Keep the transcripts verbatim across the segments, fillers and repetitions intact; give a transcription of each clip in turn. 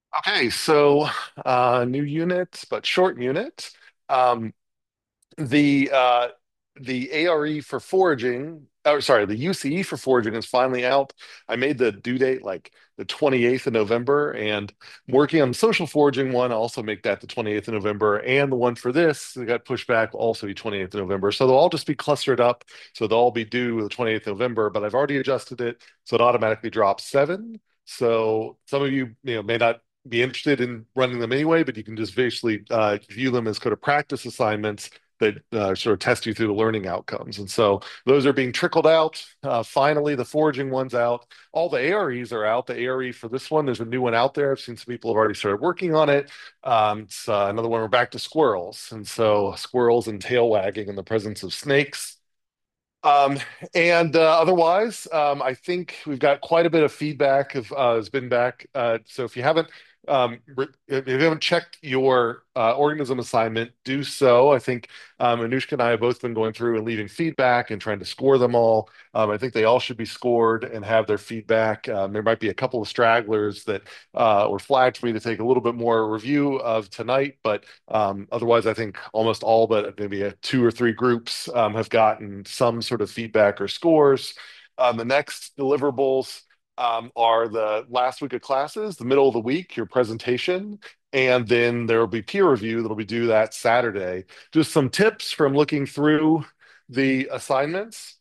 Okay, so uh, new unit, but short unit. Um, the uh, the A R E for foraging, or sorry, the U C E for foraging is finally out. I made the due date like the twenty-eighth of November, and I'm working on the social foraging one. I'll also make that the twenty-eighth of November, and the one for this that got pushed back will also be twenty-eighth of November. So they'll all just be clustered up. So they'll all be due the twenty-eighth of November, but I've already adjusted it so it automatically drops seven. So some of you, you know, may not be interested in running them anyway, but you can just basically uh, view them as kind of practice assignments that uh, sort of test you through the learning outcomes. And so those are being trickled out. Uh, finally, the foraging one's out. All the A R Es are out. The A R E for this one, there's a new one out there. I've seen some people have already started working on it. Um, it's uh, another one. We're back to squirrels. And so squirrels and tail wagging in the presence of snakes. Um, and uh, otherwise, um, I think we've got quite a bit of feedback of, uh, has been back. Uh, so if you haven't um, re- if you haven't checked your uh, organism assignment, do so. I think um, Anushka and I have both been going through and leaving feedback and trying to score them all. Um, I think they all should be scored and have their feedback. Um, there might be a couple of stragglers that uh, were flagged for me to take a little bit more review of tonight, but um, otherwise, I think almost all but maybe a two or three groups um, have gotten some sort of feedback or scores. Um, the next deliverables um, are the last week of classes, the middle of the week, your presentation, and then there will be peer review that'll be due that Saturday. Just some tips from looking through the assignments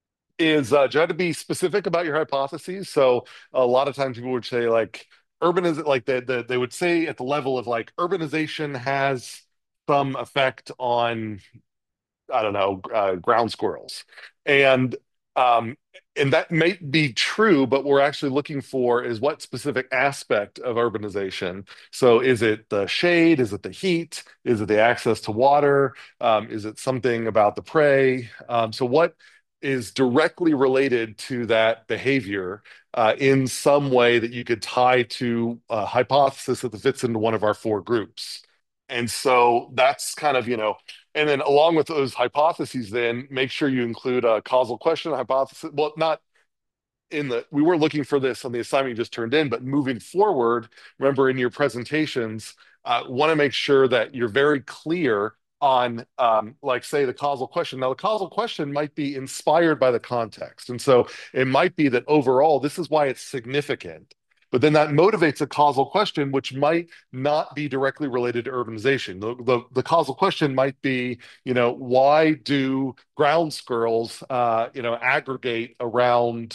is uh, try to be specific about your hypotheses. So a lot of times people would say like urban is like the, the, they would say at the level of like urbanization has some effect on I don't know, uh, ground squirrels. And um, and that may be true, but we're actually looking for is what specific aspect of urbanization. So is it the shade? Is it the heat? Is it the access to water? Um, is it something about the prey? Um, so what is directly related to that behavior uh, in some way that you could tie to a hypothesis that fits into one of our four groups? And so that's kind of, you know, and then along with those hypotheses, then make sure you include a causal question hypothesis. Well, not in the, we were looking for this on the assignment you just turned in, but moving forward, remember in your presentations, uh, want to make sure that you're very clear on, um, like, say, the causal question. Now, the causal question might be inspired by the context. And so it might be that overall, this is why it's significant. But then that motivates a causal question, which might not be directly related to urbanization. The, the, the causal question might be, you know, why do ground squirrels, uh, you know, aggregate around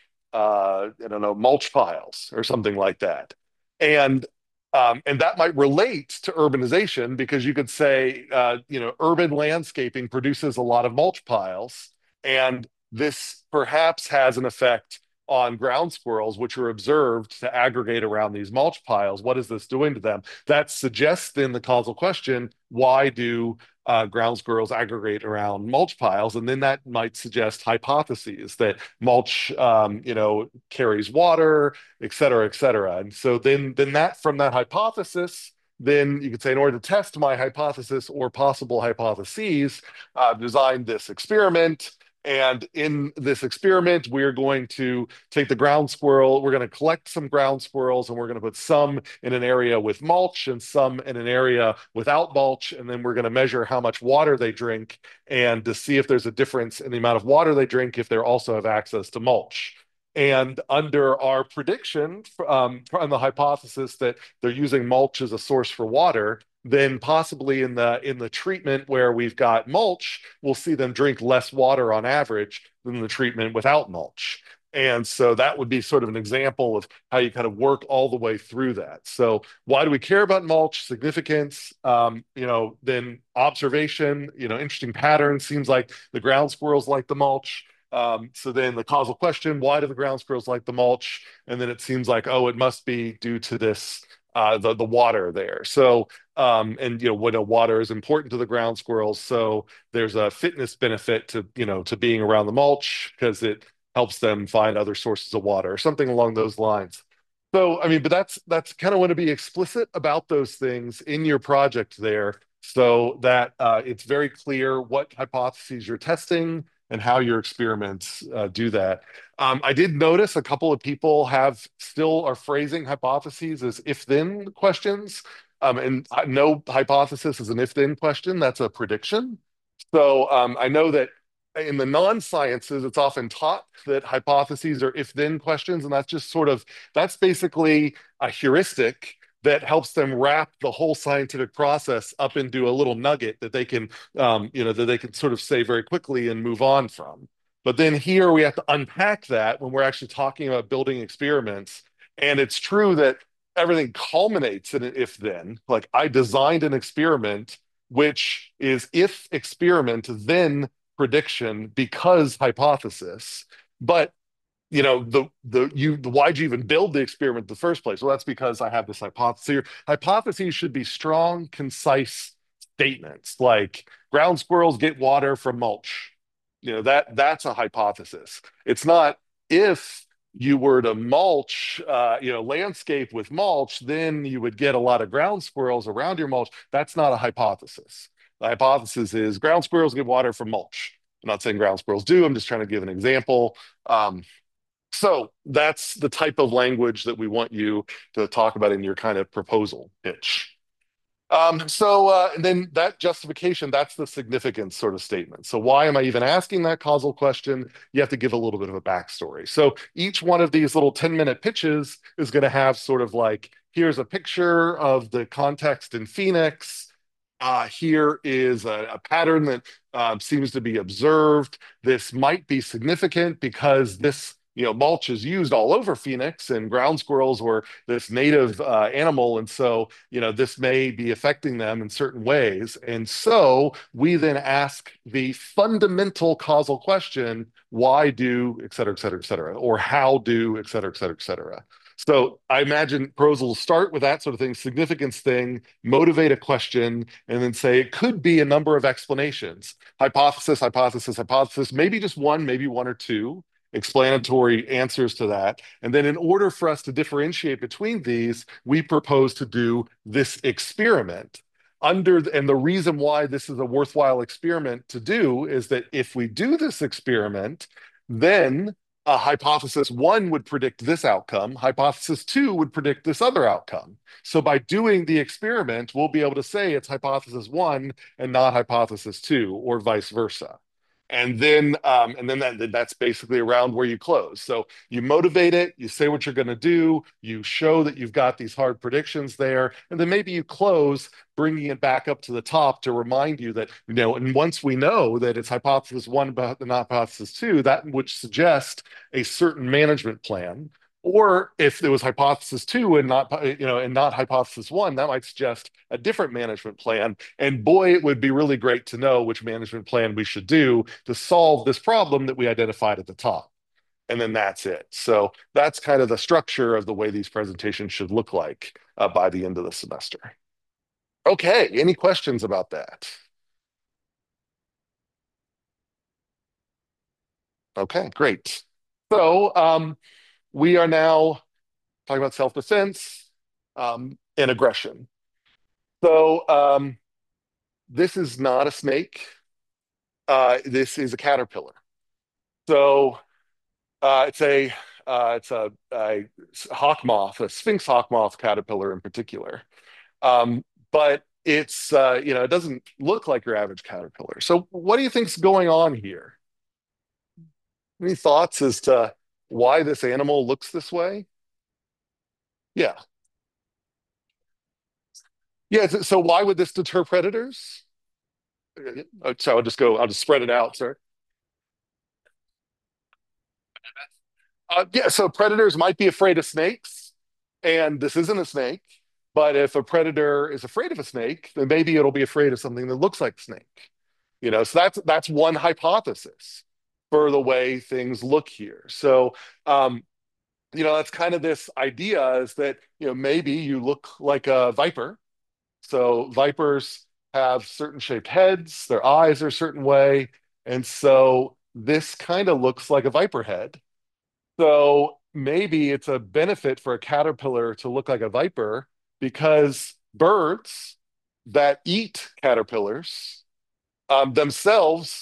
uh, I don't know, mulch piles or something like that. And um, and that might relate to urbanization because you could say, uh, you know, urban landscaping produces a lot of mulch piles, and this perhaps has an effect on ground squirrels, which are observed to aggregate around these mulch piles. What is this doing to them? That suggests then the causal question: why do uh, ground squirrels aggregate around mulch piles? And then that might suggest hypotheses that mulch, um, you know, carries water, et cetera, et cetera. And so then, then that from that hypothesis, then you could say, in order to test my hypothesis or possible hypotheses, I've designed this experiment. And in this experiment, we're going to take the ground squirrel, we're going to collect some ground squirrels, and we're going to put some in an area with mulch and some in an area without mulch. And then we're going to measure how much water they drink and to see if there's a difference in the amount of water they drink if they also have access to mulch. And under our prediction, um, on the hypothesis that they're using mulch as a source for water, then possibly in the in the treatment where we've got mulch, we'll see them drink less water on average than the treatment without mulch. And so that would be sort of an example of how you kind of work all the way through that. So why do we care about mulch? Significance, um, you know, then observation, you know, interesting patterns. Seems like the ground squirrels like the mulch. Um, so then the causal question, why do the ground squirrels like the mulch? And then it seems like, oh, it must be due to this, uh, the, the water there. So, um, and, you know, when a water is important to the ground squirrels. So there's a fitness benefit to, you know, to being around the mulch because it helps them find other sources of water or something along those lines. So, I mean, but that's that's kind of want to be explicit about those things in your project there so that uh, it's very clear what hypotheses you're testing and how your experiments uh, do that. Um, I did notice a couple of people have still are phrasing hypotheses as if-then questions. Um, and no hypothesis is an if-then question. That's a prediction. So um, I know that in the non-sciences, it's often taught that hypotheses are if-then questions, and that's just sort of that's basically a heuristic that helps them wrap the whole scientific process up into a little nugget that they can, um, you know, that they can sort of say very quickly and move on from. But then here we have to unpack that when we're actually talking about building experiments. And it's true that everything culminates in an if-then. Like I designed an experiment which is if experiment, then prediction because hypothesis. But you know the the you why'd you even build the experiment in the first place? Well, that's because I have this hypothesis. So your hypotheses should be strong, concise statements like ground squirrels get water from mulch. You know that that's a hypothesis. It's not if you were to mulch, uh, you know, landscape with mulch, then you would get a lot of ground squirrels around your mulch. That's not a hypothesis. The hypothesis is ground squirrels get water from mulch. I'm not saying ground squirrels do. I'm just trying to give an example. Um, so that's the type of language that we want you to talk about in your kind of proposal pitch. Um, so uh, and then that justification, that's the significance sort of statement. So why am I even asking that causal question? You have to give a little bit of a backstory. So each one of these little ten minute pitches is going to have sort of like, here's a picture of the context in Phoenix. Uh, here is a, a pattern that um, seems to be observed. This might be significant because this, you know, mulch is used all over Phoenix, and ground squirrels were this native uh, animal, and so you know this may be affecting them in certain ways. And so we then ask the fundamental causal question: why do, et cetera, et cetera, et cetera, or how do, et cetera, et cetera, et cetera. So I imagine pros will start with that sort of thing, significance thing, motivate a question, and then say it could be a number of explanations. Hypothesis, hypothesis, hypothesis, maybe just one, maybe one or two explanatory answers to that. And then in order for us to differentiate between these, we propose to do this experiment. Under and the reason why this is a worthwhile experiment to do is that if we do this experiment, then uh, hypothesis one would predict this outcome, hypothesis two would predict this other outcome. So by doing the experiment, we'll be able to say it's hypothesis one and not hypothesis two, or vice versa. And then, um, and then that, that's basically around where you close. So you motivate it, you say what you're going to do, you show that you've got these hard predictions there, and then maybe you close, bringing it back up to the top to remind you that, you know, and once we know that it's hypothesis one, but not hypothesis two, that would suggest a certain management plan. Or if there was hypothesis two and not, you know, and not hypothesis one, that might suggest a different management plan. And boy, it would be really great to know which management plan we should do to solve this problem that we identified at the top. And then that's it. So that's kind of the structure of the way these presentations should look like uh, by the end of the semester. Okay, any questions about that? Okay, great. So um, we are now talking about self-defense um, and aggression. So um, this is not a snake. Uh, this is a caterpillar. So uh, it's a uh, it's a, a hawk moth, a sphinx hawk moth caterpillar in particular. Um, but it's uh, you know it doesn't look like your average caterpillar. So what do you think's going on here? Any thoughts as to why this animal looks this way? Yeah, yeah. So so why would this deter predators? Uh, So I'll just go. I'll just spread it out, sir. Uh, yeah, so predators might be afraid of snakes, and this isn't a snake. But if a predator is afraid of a snake, then maybe it'll be afraid of something that looks like a snake. You know, so that's that's one hypothesis for the way things look here. So, um, you know, that's kind of this idea is that, you know, maybe you look like a viper. So vipers have certain shaped heads, their eyes are a certain way, and so this kind of looks like a viper head. So maybe it's a benefit for a caterpillar to look like a viper because birds that eat caterpillars um, themselves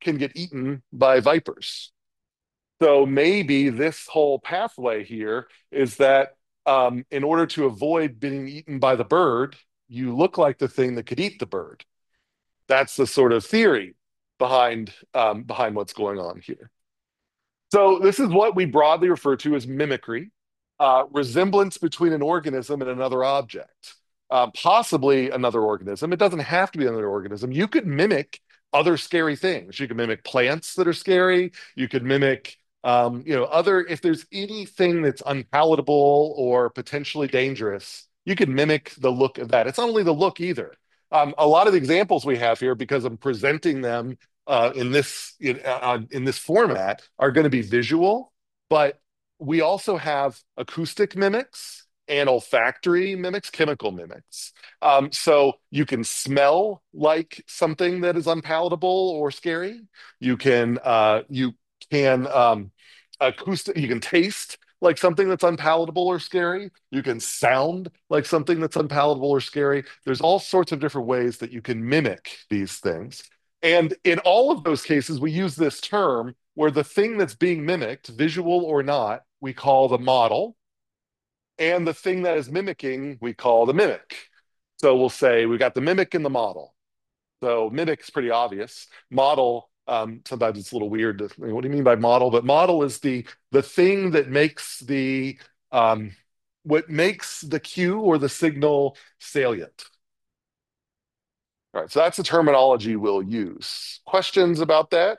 can get eaten by vipers. So maybe this whole pathway here is that um, in order to avoid being eaten by the bird, you look like the thing that could eat the bird. That's the sort of theory behind um, behind what's going on here. So this is what we broadly refer to as mimicry, uh, resemblance between an organism and another object, uh, possibly another organism. It doesn't have to be another organism. You could mimic other scary things. You could mimic plants that are scary. You could mimic, um, you know, other. If there's anything that's unpalatable or potentially dangerous, you could mimic the look of that. It's not only the look either. Um, a lot of the examples we have here, because I'm presenting them uh, in this in, uh, in this format are going to be visual, but we also have acoustic mimics and olfactory mimics, chemical mimics. Um, so you can smell like something that is unpalatable or scary. You can uh, you can um, acoustic. You can taste like something that's unpalatable or scary. You can sound like something that's unpalatable or scary. There's all sorts of different ways that you can mimic these things. And in all of those cases, we use this term where the thing that's being mimicked, visual or not, we call the model, and the thing that is mimicking, we call the mimic. So we'll say we've got the mimic and the model. So mimic is pretty obvious. Model, um, sometimes it's a little weird. To, what do you mean by model? But model is the the thing that makes the um, what makes the cue or the signal salient. All right, so that's the terminology we'll use. Questions about that?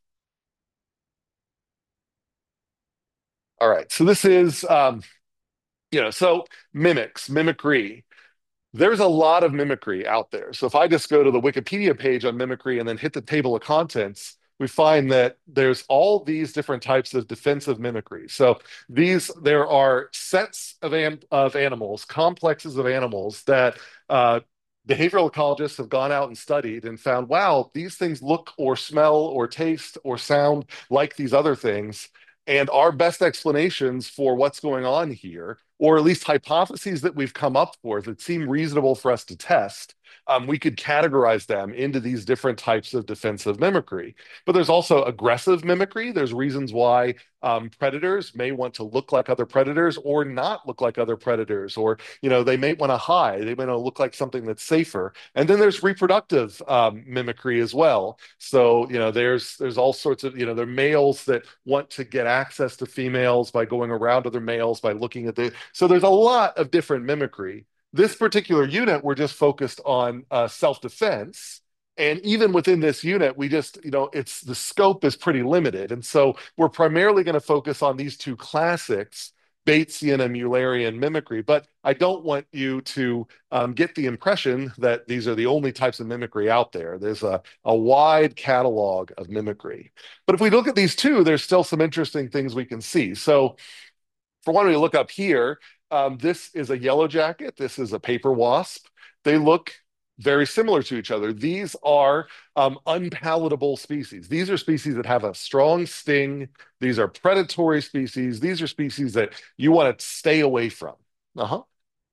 All right, so this is, um, you know, so mimics, mimicry. There's a lot of mimicry out there. So if I just go to the Wikipedia page on mimicry and then hit the table of contents, we find that there's all these different types of defensive mimicry. So these, there are sets of, an, of animals, complexes of animals that uh, behavioral ecologists have gone out and studied and found, wow, these things look or smell or taste or sound like these other things. And our best explanations for what's going on here, or at least hypotheses that we've come up for that seem reasonable for us to test, um, we could categorize them into these different types of defensive mimicry. But there's also aggressive mimicry. There's reasons why um, predators may want to look like other predators or not look like other predators, or you know they may want to hide. They may want to look like something that's safer. And then there's reproductive um, mimicry as well. So you know there's there's all sorts of you know there are males that want to get access to females by going around other males by looking at the. So there's a lot of different mimicry. This particular unit, we're just focused on uh, self-defense. And even within this unit, we just, you know, it's the scope is pretty limited. And so we're primarily going to focus on these two classics, Batesian and Mullerian mimicry. But I don't want you to um, get the impression that these are the only types of mimicry out there. There's a, a wide catalog of mimicry. But if we look at these two, there's still some interesting things we can see. So for one, we look up here, um, this is a yellow jacket. This is a paper wasp. They look very similar to each other. These are um, unpalatable species. These are species that have a strong sting. These are predatory species. These are species that you want to stay away from. Uh-huh.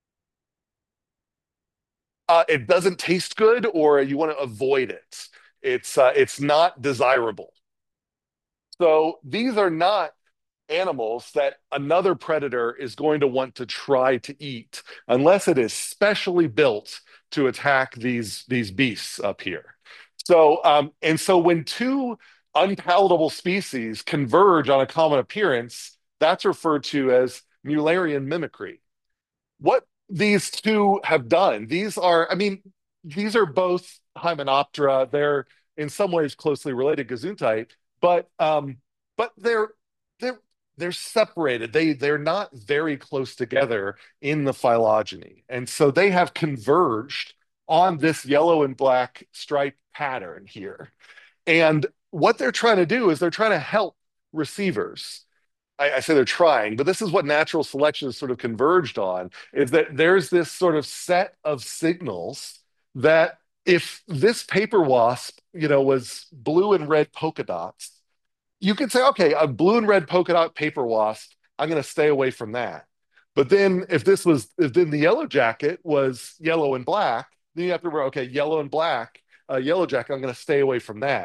Uh, it doesn't taste good, or you want to avoid it. It's uh, it's not desirable. So these are not animals that another predator is going to want to try to eat unless it is specially built to attack these these beasts up here. So um, and so when two unpalatable species converge on a common appearance, that's referred to as Mullerian mimicry. What these two have done, these are, I mean, these are both Hymenoptera. They're in some ways closely related Gesundheit, but um, but they're they're they're separated. They they're not very close together in the phylogeny, and so they have converged on this yellow and black stripe pattern here. And what they're trying to do is they're trying to help receivers. I, I say they're trying, but this is what natural selection has sort of converged on, is that there's this sort of set of signals that if this paper wasp, you know, was blue and red polka dots, you could say, okay, a blue and red polka dot paper wasp, I'm going to stay away from that. But then if this was, if then the yellow jacket was yellow and black, then you have to remember, okay, yellow and black, uh, yellow jacket, I'm going to stay away from that.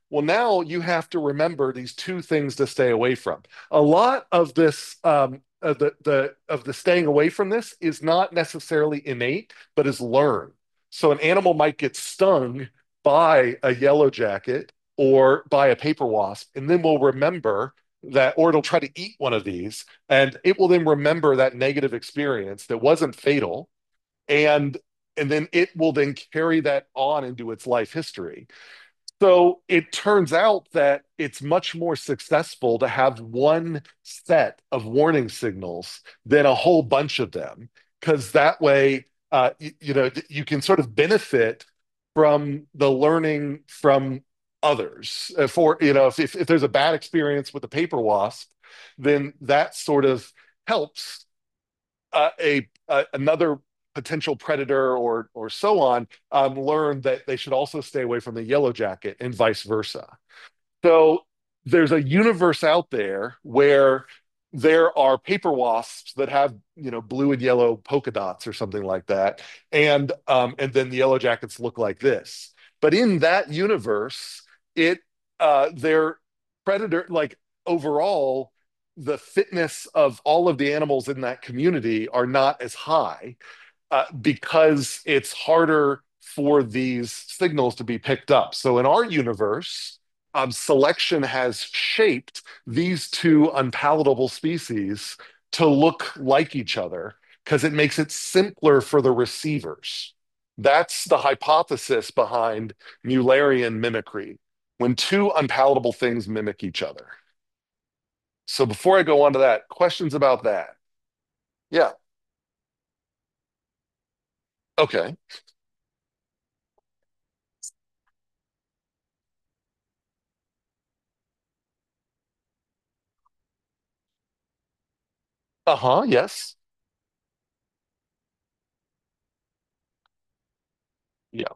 Well, now you have to remember these two things to stay away from. A lot of this, um, of the, the of the staying away from this is not necessarily innate, but is learned. So an animal might get stung by a yellow jacket or by a paper wasp, and then will remember that, or it'll try to eat one of these, and it will then remember that negative experience that wasn't fatal, and and then it will then carry that on into its life history. So it turns out that it's much more successful to have one set of warning signals than a whole bunch of them, because that way, uh, you, you know, you can sort of benefit from the learning from others. Uh, For, you know, if, if, if there's a bad experience with the paper wasp, then that sort of helps uh, a, a another potential predator or or so on um, learn that they should also stay away from the yellow jacket and vice versa. So there's a universe out there where there are paper wasps that have, you know, blue and yellow polka dots or something like that, and um, and then the yellow jackets look like this. But in that universe, it uh, their predator, like, overall, the fitness of all of the animals in that community are not as high, uh, because it's harder for these signals to be picked up. So in our universe, um, selection has shaped these two unpalatable species to look like each other because it makes it simpler for the receivers. That's the hypothesis behind Mullerian mimicry, when two unpalatable things mimic each other. So before I go on to that, questions about that? Yeah. Okay. Uh-huh. Yes. Yeah.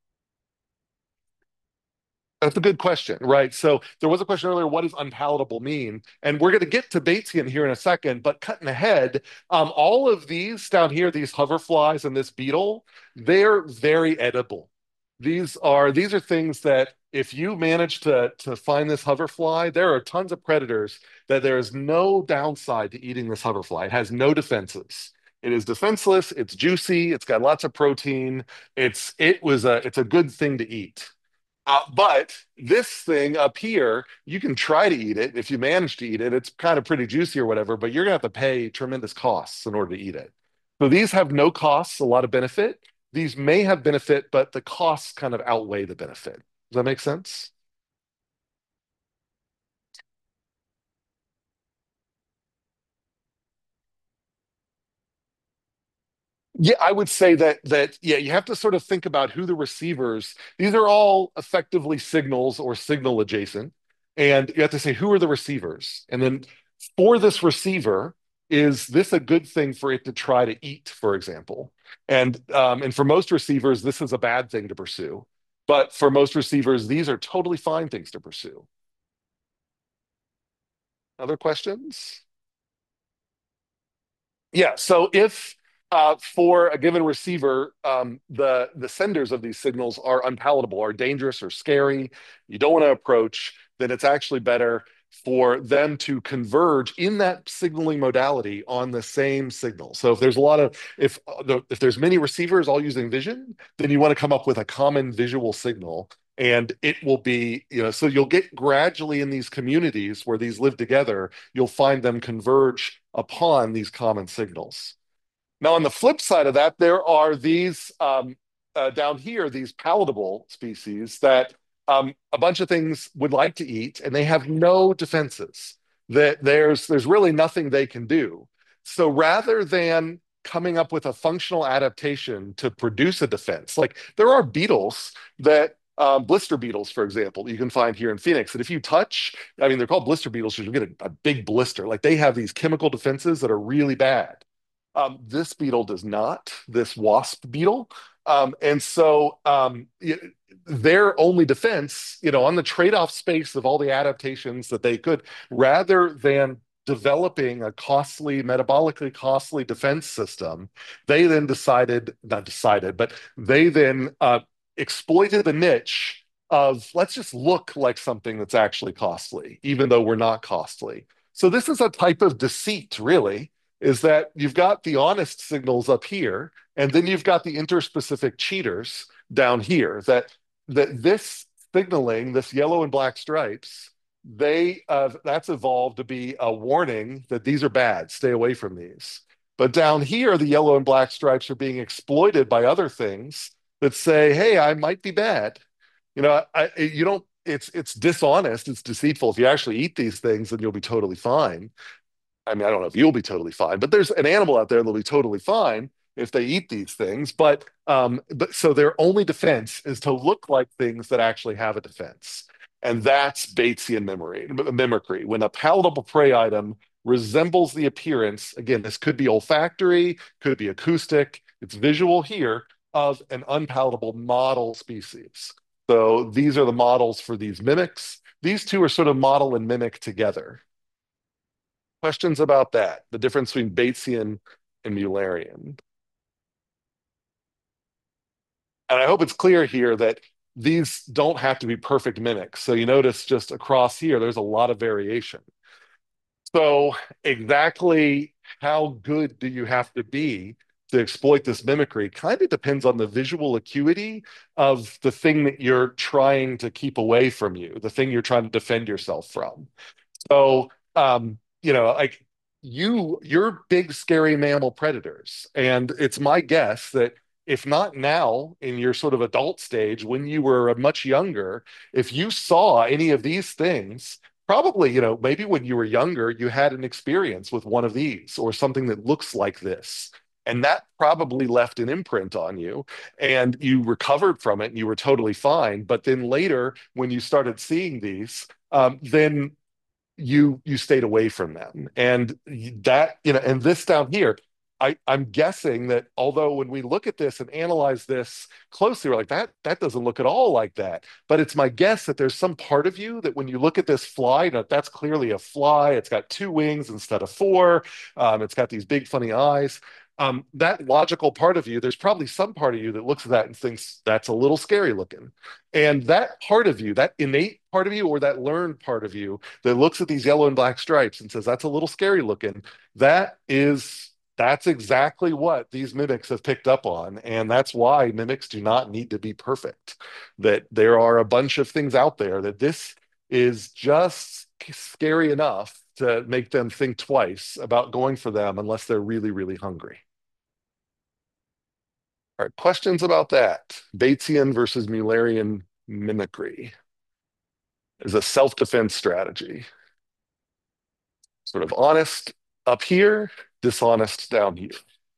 That's a good question, right? So there was a question earlier, what does unpalatable mean? And we're going to get to Batesian here in a second, but cutting ahead, um, all of these down here, these hoverflies and this beetle, they're very edible. These are these are things that if you manage to to find this hoverfly, there are tons of predators that there is no downside to eating this hoverfly. It has no defenses. It is defenseless, it's juicy, it's got lots of protein. It's it was a it's a good thing to eat. Uh, but this thing up here, you can try to eat it. If you manage to eat it, it's kind of pretty juicy or whatever, but you're going to have to pay tremendous costs in order to eat it. So these have no costs, a lot of benefit. These may have benefit, but the costs kind of outweigh the benefit. Does that make sense? Yeah, I would say that that yeah, you have to sort of think about who the receivers. These are all effectively signals or signal adjacent, and you have to say who are the receivers, and then for this receiver, is this a good thing for it to try to eat, for example? And um, and for most receivers, this is a bad thing to pursue, but for most receivers, these are totally fine things to pursue. Other questions? Yeah. So if uh, for a given receiver, um, the the senders of these signals are unpalatable, are dangerous or scary, you don't want to approach, then it's actually better for them to converge in that signaling modality on the same signal. So if there's a lot of if uh, the, if there's many receivers all using vision, then you want to come up with a common visual signal. And it will be, you know, so you'll get gradually in these communities where these live together, you'll find them converge upon these common signals. Now, on the flip side of that, there are these um, uh, down here, these palatable species that um, a bunch of things would like to eat, and they have no defenses. That there's there's really nothing they can do. So rather than coming up with a functional adaptation to produce a defense, like there are beetles that um, blister beetles, for example, you can find here in Phoenix. And if you touch, I mean, they're called blister beetles because you get a, a big blister. Like they have these chemical defenses that are really bad. Um, this beetle does not, this wasp beetle. Um, and so um, y- their only defense, you know, on the trade-off space of all the adaptations that they could, rather than developing a costly, metabolically costly defense system, they then decided, not decided, but they then uh, exploited the niche of let's just look like something that's actually costly, even though we're not costly. So this is a type of deceit, really, is that you've got the honest signals up here, and then you've got the interspecific cheaters down here. That that this signaling, this yellow and black stripes, they uh, that's evolved to be a warning that these are bad. Stay away from these. But down here, the yellow and black stripes are being exploited by other things that say, "Hey, I might be bad." You know, I, you don't. It's it's dishonest. It's deceitful. If you actually eat these things, then you'll be totally fine. I mean, I don't know if you'll be totally fine, but there's an animal out there that'll be totally fine if they eat these things. But um, but so their only defense is to look like things that actually have a defense, and that's Batesian memory, mimicry. When a palatable prey item resembles the appearance, again, this could be olfactory, could be acoustic, it's visual here of an unpalatable model species. So these are the models for these mimics. These two are sort of model and mimic together. Questions about that? The difference between Batesian and Mullerian. And I hope it's clear here that these don't have to be perfect mimics. So you notice just across here, there's a lot of variation. So exactly how good do you have to be to exploit this mimicry kind of depends on the visual acuity of the thing that you're trying to keep away from you, the thing you're trying to defend yourself from. So, um, you know, like you, you're big, scary mammal predators. And it's my guess that if not now in your sort of adult stage, when you were much younger, if you saw any of these things, probably, you know, maybe when you were younger, you had an experience with one of these or something that looks like this. And that probably left an imprint on you, and you recovered from it and you were totally fine. But then later, when you started seeing these, um, then you you stayed away from them. And that, you know, and this down here, I, I'm guessing that although when we look at this and analyze this closely, we're like, that that doesn't look at all like that. But it's my guess that there's some part of you that when you look at this fly, you know, that's clearly a fly. It's got two wings instead of four. Um, it's got these big funny eyes. Um, that logical part of you, there's probably some part of you that looks at that and thinks that's a little scary looking. And that part of you, that innate part of you or that learned part of you that looks at these yellow and black stripes and says, that's a little scary looking, that is, that's exactly what these mimics have picked up on. And that's why mimics do not need to be perfect. That there are a bunch of things out there that this is just scary enough to make them think twice about going for them unless they're really, really hungry. All right, questions about that? Batesian versus Mullerian mimicry is a self-defense strategy. Sort of honest up here, dishonest down here.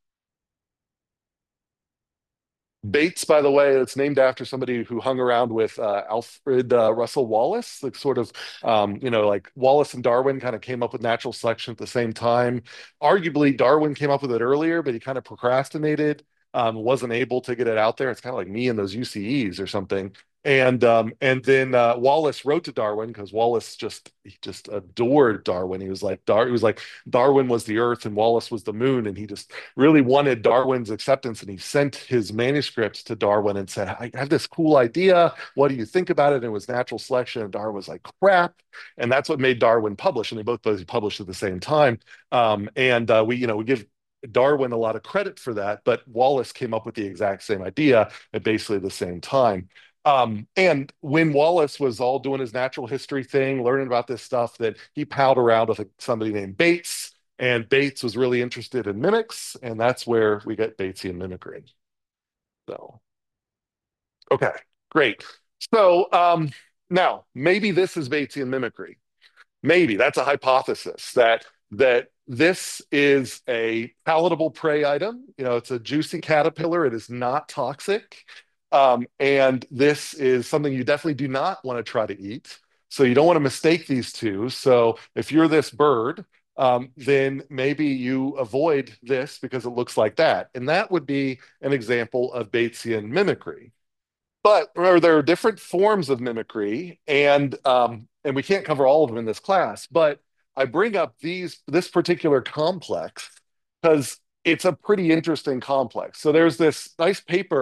Bates, by the way, it's named after somebody who hung around with uh, Alfred uh, Russel Wallace, the sort of, um, you know, like Wallace and Darwin kind of came up with natural selection at the same time. Arguably, Darwin came up with it earlier, but he kind of procrastinated, um, wasn't able to get it out there. It's kind of like me and those U C Es or something. And um, and then uh, Wallace wrote to Darwin because Wallace just he just adored Darwin. He was like Dar he was like Darwin was the Earth and Wallace was the moon, and he just really wanted Darwin's acceptance. And he sent his manuscripts to Darwin and said, "I have this cool idea. What do you think about it?" And it was natural selection. And Darwin was like, "Crap!" And that's what made Darwin publish. And they both both published at the same time. Um, and uh, we you know we give Darwin a lot of credit for that, but Wallace came up with the exact same idea at basically the same time. Um, and when Wallace was all doing his natural history thing, learning about this stuff, that he palled around with somebody named Bates, and Bates was really interested in mimics, and that's where we get Batesian mimicry. So, okay, great. So um, now maybe this is Batesian mimicry. Maybe that's a hypothesis that that this is a palatable prey item. You know, it's a juicy caterpillar. It is not toxic. Um, and this is something you definitely do not want to try to eat. So you don't want to mistake these two. So if you're this bird, um, then maybe you avoid this because it looks like that. And that would be an example of Batesian mimicry. But remember, there are different forms of mimicry, and um, and we can't cover all of them in this class. But I bring up these this particular complex because it's a pretty interesting complex. So there's this nice paper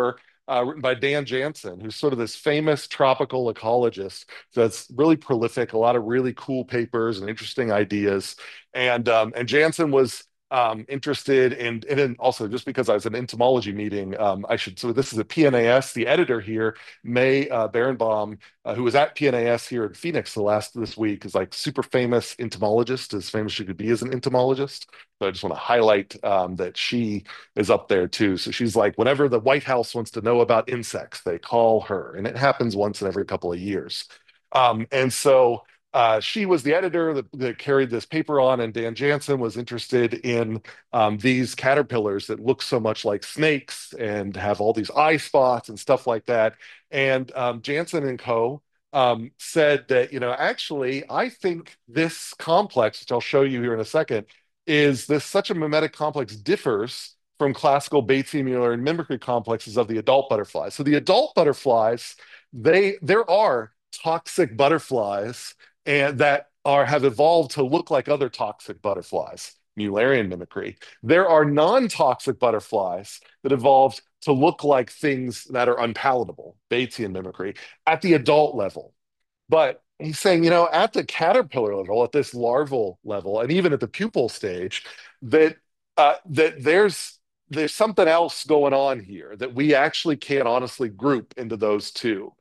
uh, written by Dan Jansen, who's sort of this famous tropical ecologist that's really prolific, a lot of really cool papers and interesting ideas. And um, and Jansen was um, interested in, and then also just because I was at an entomology meeting, um, I should, so this is a P N A S, the editor here, May uh, Berenbaum, uh, who was at P N A S here in Phoenix the last this week, is like super famous entomologist, as famous as she could be as an entomologist. So I just want to highlight um, that she is up there too. So she's like, whenever the White House wants to know about insects, they call her, and it happens once in every couple of years. Um, and so uh, she was the editor that, that carried this paper on, and Dan Jansen was interested in um, these caterpillars that look so much like snakes and have all these eye spots and stuff like that. And um, Jansen and co. Um, said that, you know, actually, I think this complex, which I'll show you here in a second, is this such a mimetic complex differs from classical Batesian Mullerian mimicry complexes of the adult butterflies. So the adult butterflies, they there are toxic butterflies and that are have evolved to look like other toxic butterflies, Mullerian mimicry. There are non-toxic butterflies that evolved to look like things that are unpalatable, Batesian mimicry, at the adult level. But he's saying, you know, at the caterpillar level, at this larval level, and even at the pupal stage, that uh, that there's there's something else going on here that we actually can't honestly group into those two.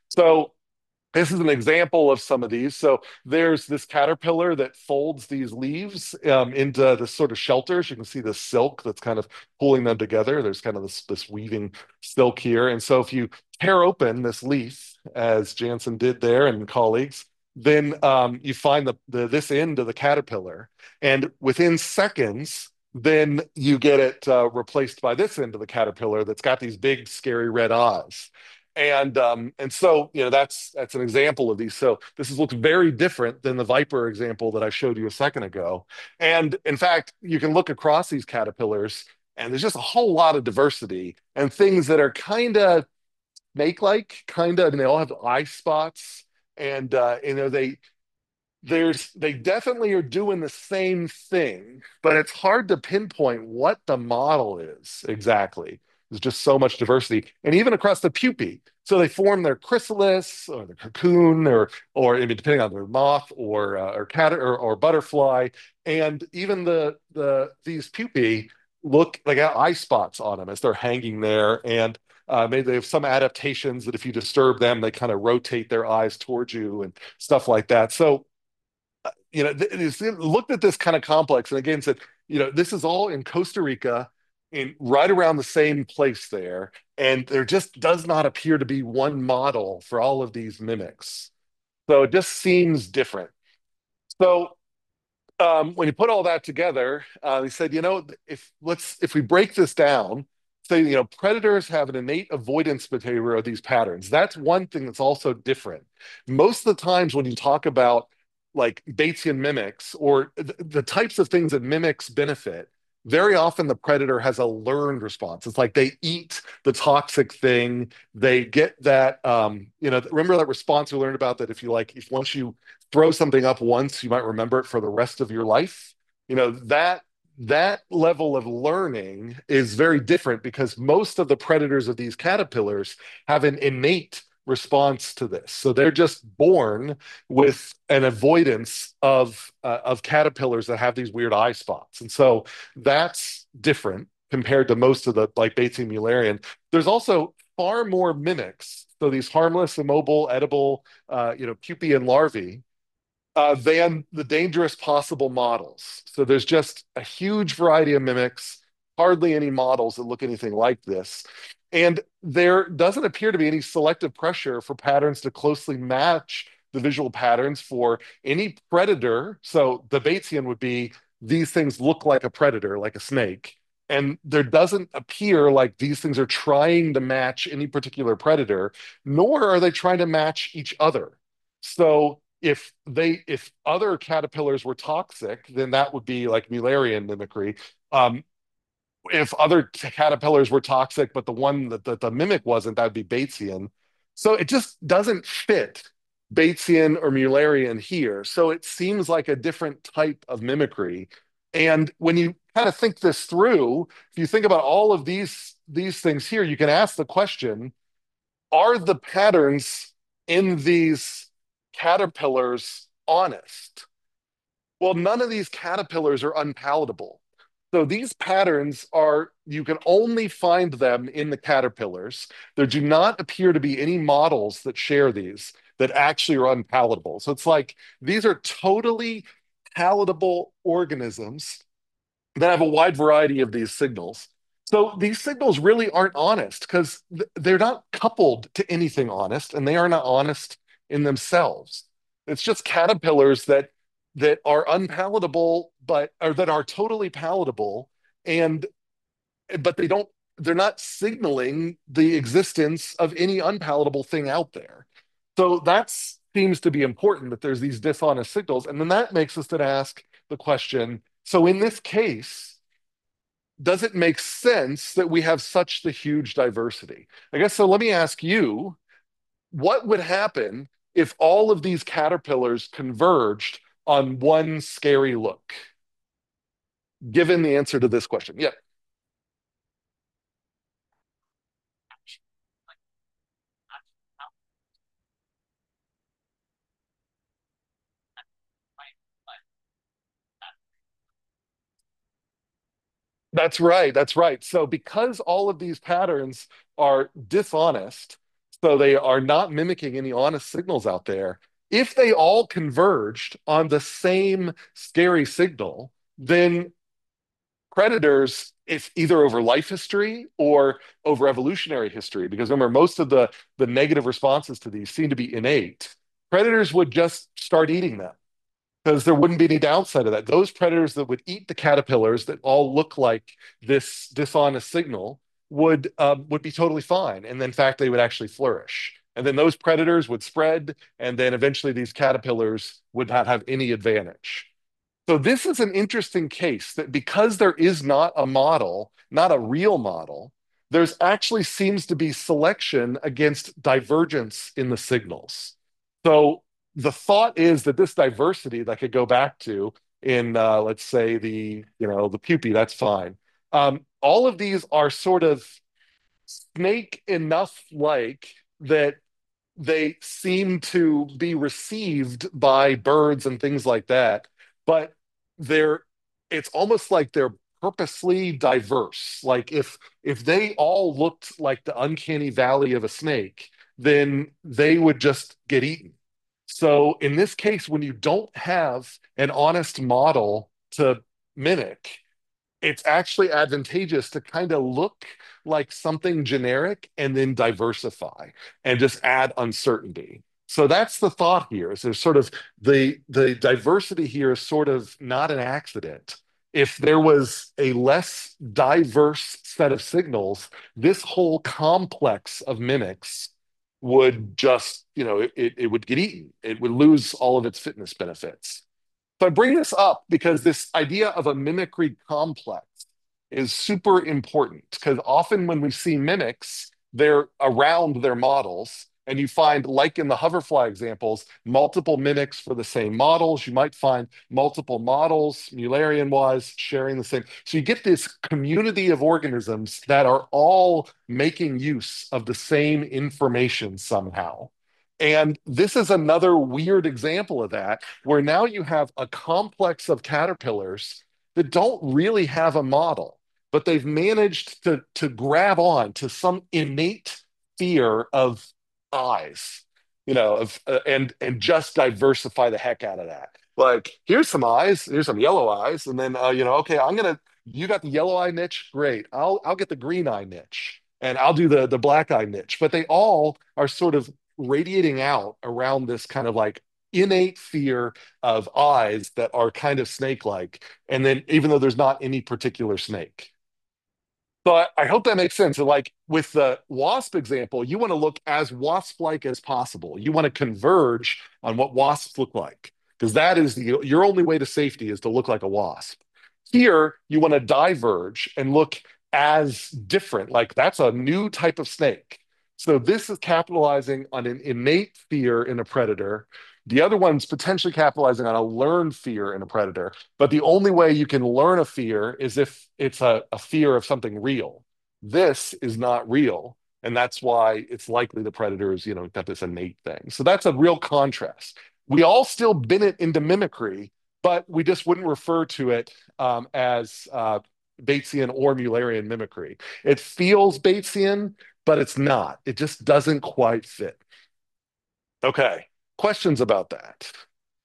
So this is an example of some of these. So there's this caterpillar that folds these leaves um, into this sort of shelters. You can see the silk that's kind of pulling them together. There's kind of this, this weaving silk here. And so if you tear open this leaf, as Jansen did there and colleagues, then um, you find the, the this end of the caterpillar. And within seconds, then you get it uh, replaced by this end of the caterpillar that's got these big, scary red eyes. And um, and so you know that's that's an example of these. So this is looks very different than the viper example that I showed you a second ago. And in fact, you can look across these caterpillars, and there's just a whole lot of diversity and things that are kind of snake-like, kind of, and they all have eye spots, and uh, you know they there's they definitely are doing the same thing, but it's hard to pinpoint what the model is exactly. There's just so much diversity, and even across the pupae. So they form their chrysalis or the cocoon, or or I mean, depending on their moth or uh, or cat or, or butterfly, and even the the these pupae look like eye spots on them as they're hanging there, and uh, maybe they have some adaptations that if you disturb them, they kind of rotate their eyes towards you and stuff like that. So you know, th- looked at this kind of complex and again said, you know, this is all in Costa Rica, in right around the same place there, and there just does not appear to be one model for all of these mimics. So it just seems different. So um, when you put all that together, uh, he said, you know, if let's if we break this down, say, you know, predators have an innate avoidance behavior of these patterns. That's one thing that's also different. Most of the times when you talk about like Batesian mimics or th- the types of things that mimics benefit, very often the predator has a learned response. It's like they eat the toxic thing, they get that, um, you know, remember that response we learned about that if you like, if once you throw something up once, you might remember it for the rest of your life. You know, that that level of learning is very different because most of the predators of these caterpillars have an innate response to this. So they're just born with an avoidance of uh, of caterpillars that have these weird eye spots. And so that's different compared to most of the like Batesian Mullerian. There's also far more mimics. So these harmless, immobile, edible, uh, you know, pupae and larvae uh, than the dangerous possible models. So there's just a huge variety of mimics, hardly any models that look anything like this. And there doesn't appear to be any selective pressure for patterns to closely match the visual patterns for any predator. So the Batesian would be these things look like a predator, like a snake. And there doesn't appear like these things are trying to match any particular predator, nor are they trying to match each other. So if they if other caterpillars were toxic, then that would be like Mullerian mimicry. Um, if other caterpillars were toxic, but the one that, that the mimic wasn't, that would be Batesian. So it just doesn't fit Batesian or Mullerian here. So it seems like a different type of mimicry. And when you kind of think this through, if you think about all of these these things here, you can ask the question, are the patterns in these caterpillars honest? Well, none of these caterpillars are unpalatable. So these patterns are, you can only find them in the caterpillars. There do not appear to be any models that share these that actually are unpalatable. So it's like these are totally palatable organisms that have a wide variety of these signals. So these signals really aren't honest because th- they're not coupled to anything honest, and they are not honest in themselves. It's just caterpillars that that are unpalatable, but or that are totally palatable, and but they don't. They're not signaling the existence of any unpalatable thing out there. So that seems to be important that there's these dishonest signals, and then that makes us then ask the question. So in this case, does it make sense that we have such the huge diversity? I guess so. Let me ask you, what would happen if all of these caterpillars converged on one scary look? Given the answer to this question. Yeah, that's right. That's right. So because all of these patterns are dishonest, so they are not mimicking any honest signals out there, if they all converged on the same scary signal, then predators, if either over life history or over evolutionary history, because remember, most of the, the negative responses to these seem to be innate, predators would just start eating them because there wouldn't be any downside of that. Those predators that would eat the caterpillars that all look like this dishonest signal would um, would be totally fine, and in fact, they would actually flourish. And then those predators would spread, and then eventually these caterpillars would not have any advantage. So this is an interesting case that because there is not a model, not a real model, there's actually seems to be selection against divergence in the signals. So the thought is that this diversity that could go back to in, uh, let's say the, you know, the pupae, that's fine. Um, all of these are sort of snake enough like that they seem to be received by birds and things like that, but they're it's almost like they're purposely diverse. Like if if they all looked like the uncanny valley of a snake, then they would just get eaten. So in this case, when you don't have an honest model to mimic, it's actually advantageous to kind of look like something generic and then diversify and just add uncertainty. So that's the thought here. Is there's sort of the the diversity here is sort of not an accident. If there was a less diverse set of signals, this whole complex of mimics would just, you know, it, it, it would get eaten. It would lose all of its fitness benefits. So I bring this up because this idea of a mimicry complex is super important because often when we see mimics, they're around their models. And you find, like in the hoverfly examples, multiple mimics for the same models. You might find multiple models, Mullerian wise, sharing the same. So you get this community of organisms that are all making use of the same information somehow. And this is another weird example of that, where now you have a complex of caterpillars that don't really have a model, but they've managed to, to grab on to some innate fear of eyes, you know, of uh, and and just diversify the heck out of that. Like, here's some eyes, here's some yellow eyes, and then uh, you know, okay, I'm gonna you got the yellow eye niche, great. I'll I'll get the green eye niche, and I'll do the the black eye niche. But they all are sort of radiating out around this kind of like innate fear of eyes that are kind of snake-like. And then even though there's not any particular snake. So I, I hope that makes sense. And like with the wasp example, you want to look as wasp-like as possible. You want to converge on what wasps look like, because that is the, your only way to safety is to look like a wasp. Here, you want to diverge and look as different, like that's a new type of snake. So this is capitalizing on an innate fear in a predator, The other one's potentially capitalizing on a learned fear in a predator. But the only way you can learn a fear is if it's a, a fear of something real. This is not real. And that's why it's likely the predators, you know, got this innate thing. So that's a real contrast. We all still bin it into mimicry, but we just wouldn't refer to it um, as uh, Batesian or Mullerian mimicry. It feels Batesian, but it's not. It just doesn't quite fit. Okay. Questions about that?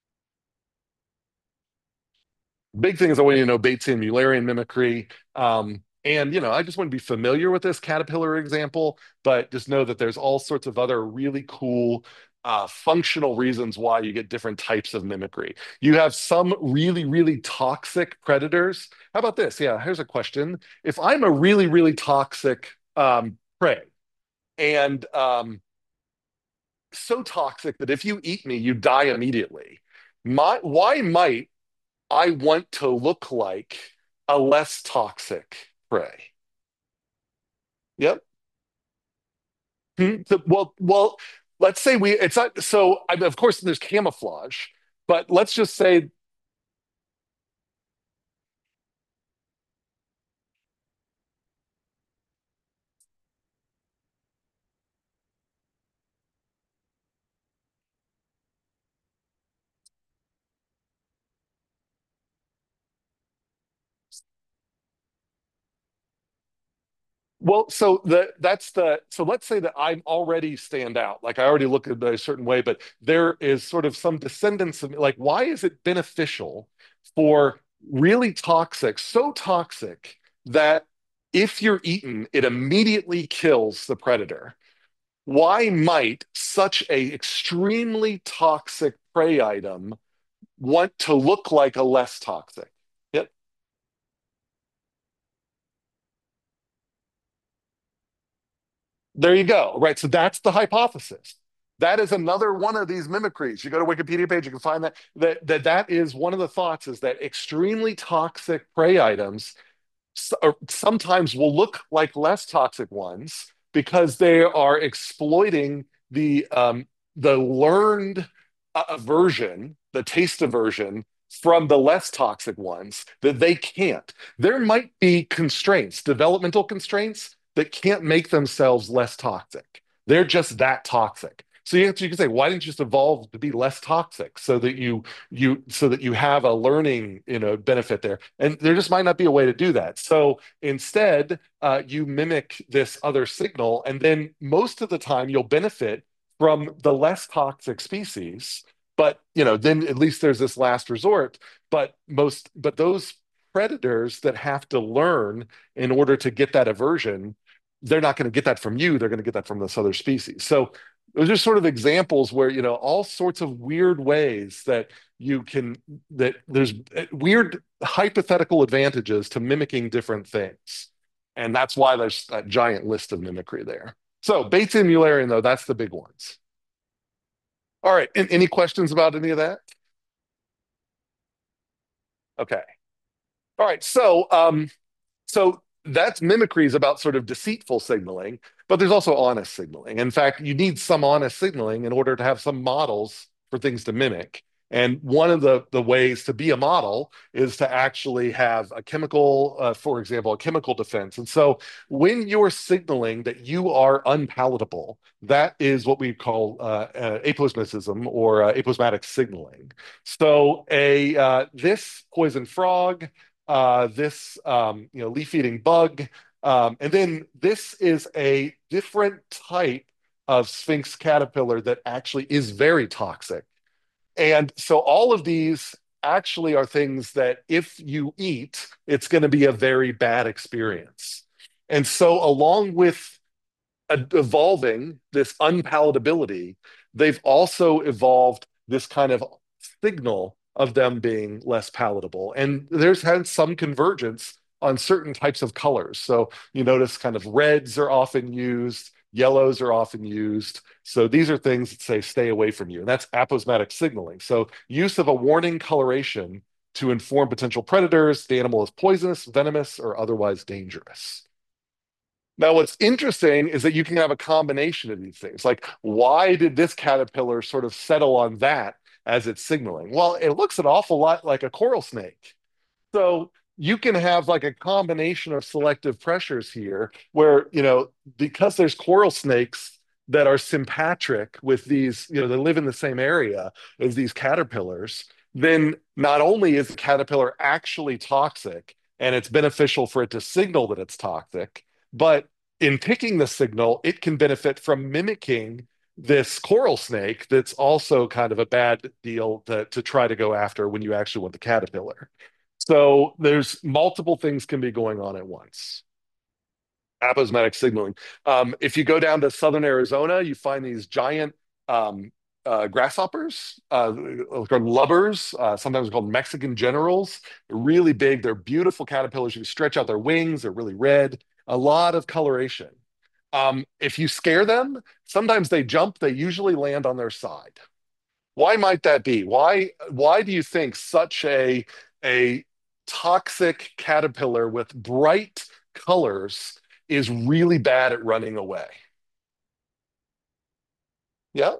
Big thing is I want you to know Batesian Mullerian mimicry. Um, and, you know, I just want to be familiar with this caterpillar example, but just know that there's all sorts of other really cool uh, functional reasons why you get different types of mimicry. You have some really, really toxic predators. How about this? Yeah, here's a question. If I'm a really, really toxic um, prey, and um, so toxic that if you eat me, you die immediately, my, why might I want to look like a less toxic prey? Yep. Hmm. So- well, well, let's say we, it's not, so I mean, of course there's camouflage, but let's just say, well, so the that's the so let's say that I'm already stand out, like I already look at a certain way, but there is sort of some descendants of like, why is it beneficial for really toxic, so toxic that if you're eaten, it immediately kills the predator? Why might such a extremely toxic prey item want to look like a less toxic? Yep. There you go. Right. So that's the hypothesis. That is another one of these mimicries. You go to Wikipedia page, you can find that that that, that is one of the thoughts is that extremely toxic prey items sometimes will look like less toxic ones because they are exploiting the um, the learned uh, aversion, the taste aversion from the less toxic ones that they can't. There might be constraints, developmental constraints that can't make themselves less toxic. They're just that toxic. So you, have to, you can say, why didn't you just evolve to be less toxic so that you you so that you have a learning you know benefit there? And there just might not be a way to do that. So instead, uh, you mimic this other signal, and then most of the time you'll benefit from the less toxic species. But you know, then at least there's this last resort. But most, but those predators that have to learn in order to get that aversion, they're not going to get that from you. They're going to get that from this other species. So those are sort of examples where you know all sorts of weird ways that you can that there's uh, weird hypothetical advantages to mimicking different things. And that's why there's that giant list of mimicry there. So Bates and Mullerian, though, that's the big ones. All right. And any questions about any of that? Okay. All right. So um, So that's mimicry is about sort of deceitful signaling, but there's also honest signaling. In fact, you need some honest signaling in order to have some models for things to mimic. And one of the, the ways to be a model is to actually have a chemical, uh, for example, a chemical defense. And so when you're signaling that you are unpalatable, that is what we call uh, uh, aposematism or uh, aposematic signaling. So a uh, this poison frog uh, this um, you know leaf-eating bug, um, and then this is a different type of Sphinx caterpillar that actually is very toxic. And so all of these actually are things that if you eat, it's going to be a very bad experience. And so along with uh, evolving this unpalatability, they've also evolved this kind of signal of them being less palatable. And there's had some convergence on certain types of colors. So you notice kind of reds are often used, yellows are often used. So these are things that say stay away from you. And that's aposematic signaling. So use of a warning coloration to inform potential predators, the animal is poisonous, venomous, or otherwise dangerous. Now, what's interesting is that you can have a combination of these things. Like, why did this caterpillar sort of settle on that? as it's signaling. Well, it looks an awful lot like a coral snake. So you can have like a combination of selective pressures here where, you know, because there's coral snakes that are sympatric with these, you know, they live in the same area as these caterpillars, then not only is the caterpillar actually toxic and it's beneficial for it to signal that it's toxic, but in picking the signal, it can benefit from mimicking this coral snake that's also kind of a bad deal to, to try to go after when you actually want the caterpillar. So there's multiple things can be going on at once. Aposematic signaling. Um, if you go down to southern Arizona, you find these giant um, uh, grasshoppers, uh, called lubbers, uh, sometimes called Mexican generals. They're really big. They're beautiful caterpillars. You can stretch out their wings. They're really red. A lot of coloration. Um, if you scare them, sometimes they jump. They usually land on their side. Why might that be? Why why do you think such a a toxic caterpillar with bright colors is really bad at running away? Yeah.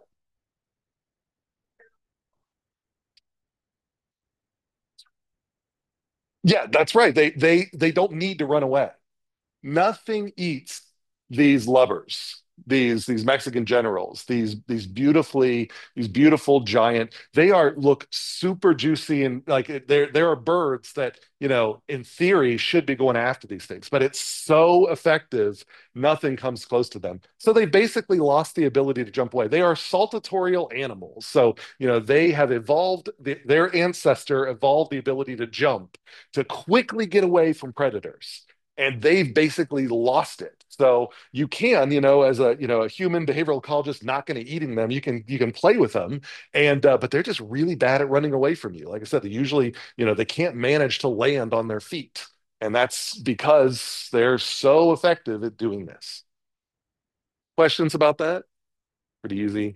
Yeah, that's right. They they they don't need to run away. Nothing eats these lubbers, these these Mexican generals, these these beautifully these beautiful giant. They are look super juicy and like there there are birds that you know in theory should be going after these things, but it's so effective, nothing comes close to them. So they basically lost the ability to jump away. They are saltatorial animals, so you know they have evolved. Their ancestor evolved the ability to jump to quickly get away from predators and they've basically lost it. So you can, you know, as a you know a human behavioral ecologist, not going to eating them. You can you can play with them, and uh, but they're just really bad at running away from you. Like I said, they usually you know they can't manage to land on their feet, and that's because they're so effective at doing this. Questions about that? Pretty easy.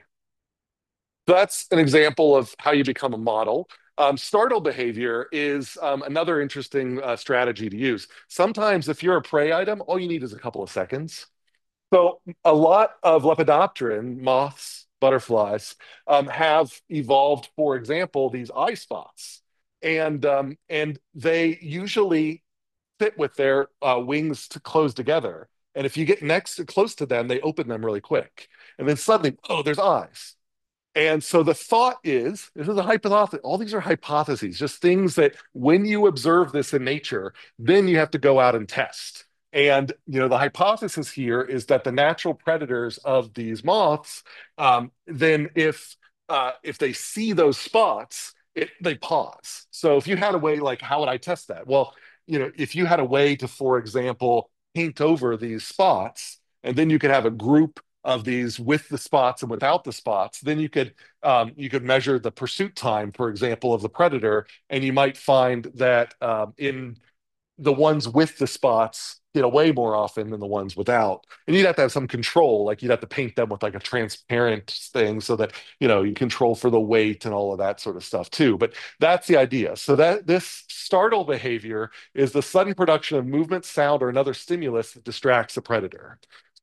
So that's an example of how you become a model. Um, startle behavior is um, another interesting uh, strategy to use. Sometimes, if you're a prey item, all you need is a couple of seconds. So, a lot of lepidopteran, moths, butterflies, um, have evolved, for example, these eye spots. And, um, and they usually sit with their uh, wings to close together. And if you get next close to them, they open them really quick. And then suddenly, oh, there's eyes. And so the thought is this is a hypothesis. All these are hypotheses, just things that when you observe this in nature, then you have to go out and test. And you know, the hypothesis here is that the natural predators of these moths, um, then if uh, if they see those spots, it, they pause. So if you had a way, like, how would I test that? Well, you know, if you had a way to, for example, paint over these spots, and then you could have a group of these with the spots and without the spots, then you could um, you could measure the pursuit time, for example, of the predator, and you might find that um, in the ones with the spots get away more often than the ones without. And you'd have to have some control, like you'd have to paint them with like a transparent thing so that you know you control for the weight and all of that sort of stuff too. But that's the idea. So that this startle behavior is the sudden production of movement, sound, or another stimulus that distracts the predator.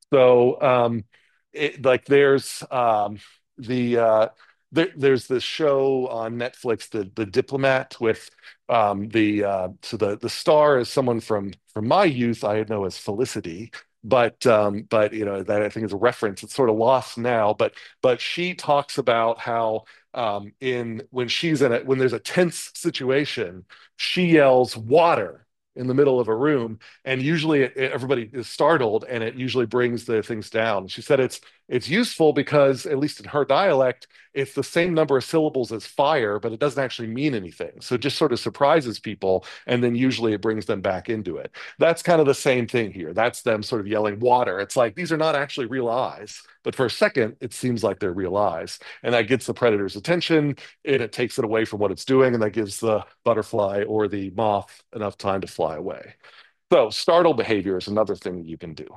So um, it, like there's um, the uh, there, there's this show on Netflix, the the Diplomat, with um, the uh, so the the star is someone from from my youth. I know as Felicity, but um, but you know that I think is a reference. It's sort of lost now, but but she talks about how um, in when she's in a when there's a tense situation, she yells water in the middle of a room, and usually it, it- everybody is startled, and it usually brings the things down. She said it's it's useful because, at least in her dialect, it's the same number of syllables as fire, but it doesn't actually mean anything. So it just sort of surprises people, and then usually it brings them back into it. That's kind of the same thing here. That's them sort of yelling water. It's like these are not actually real eyes, but for a second, it seems like they're real eyes. And that gets the predator's attention, and it takes it away from what it's doing, and that gives the butterfly or the moth enough time to fly away. So startle behavior is another thing that you can do.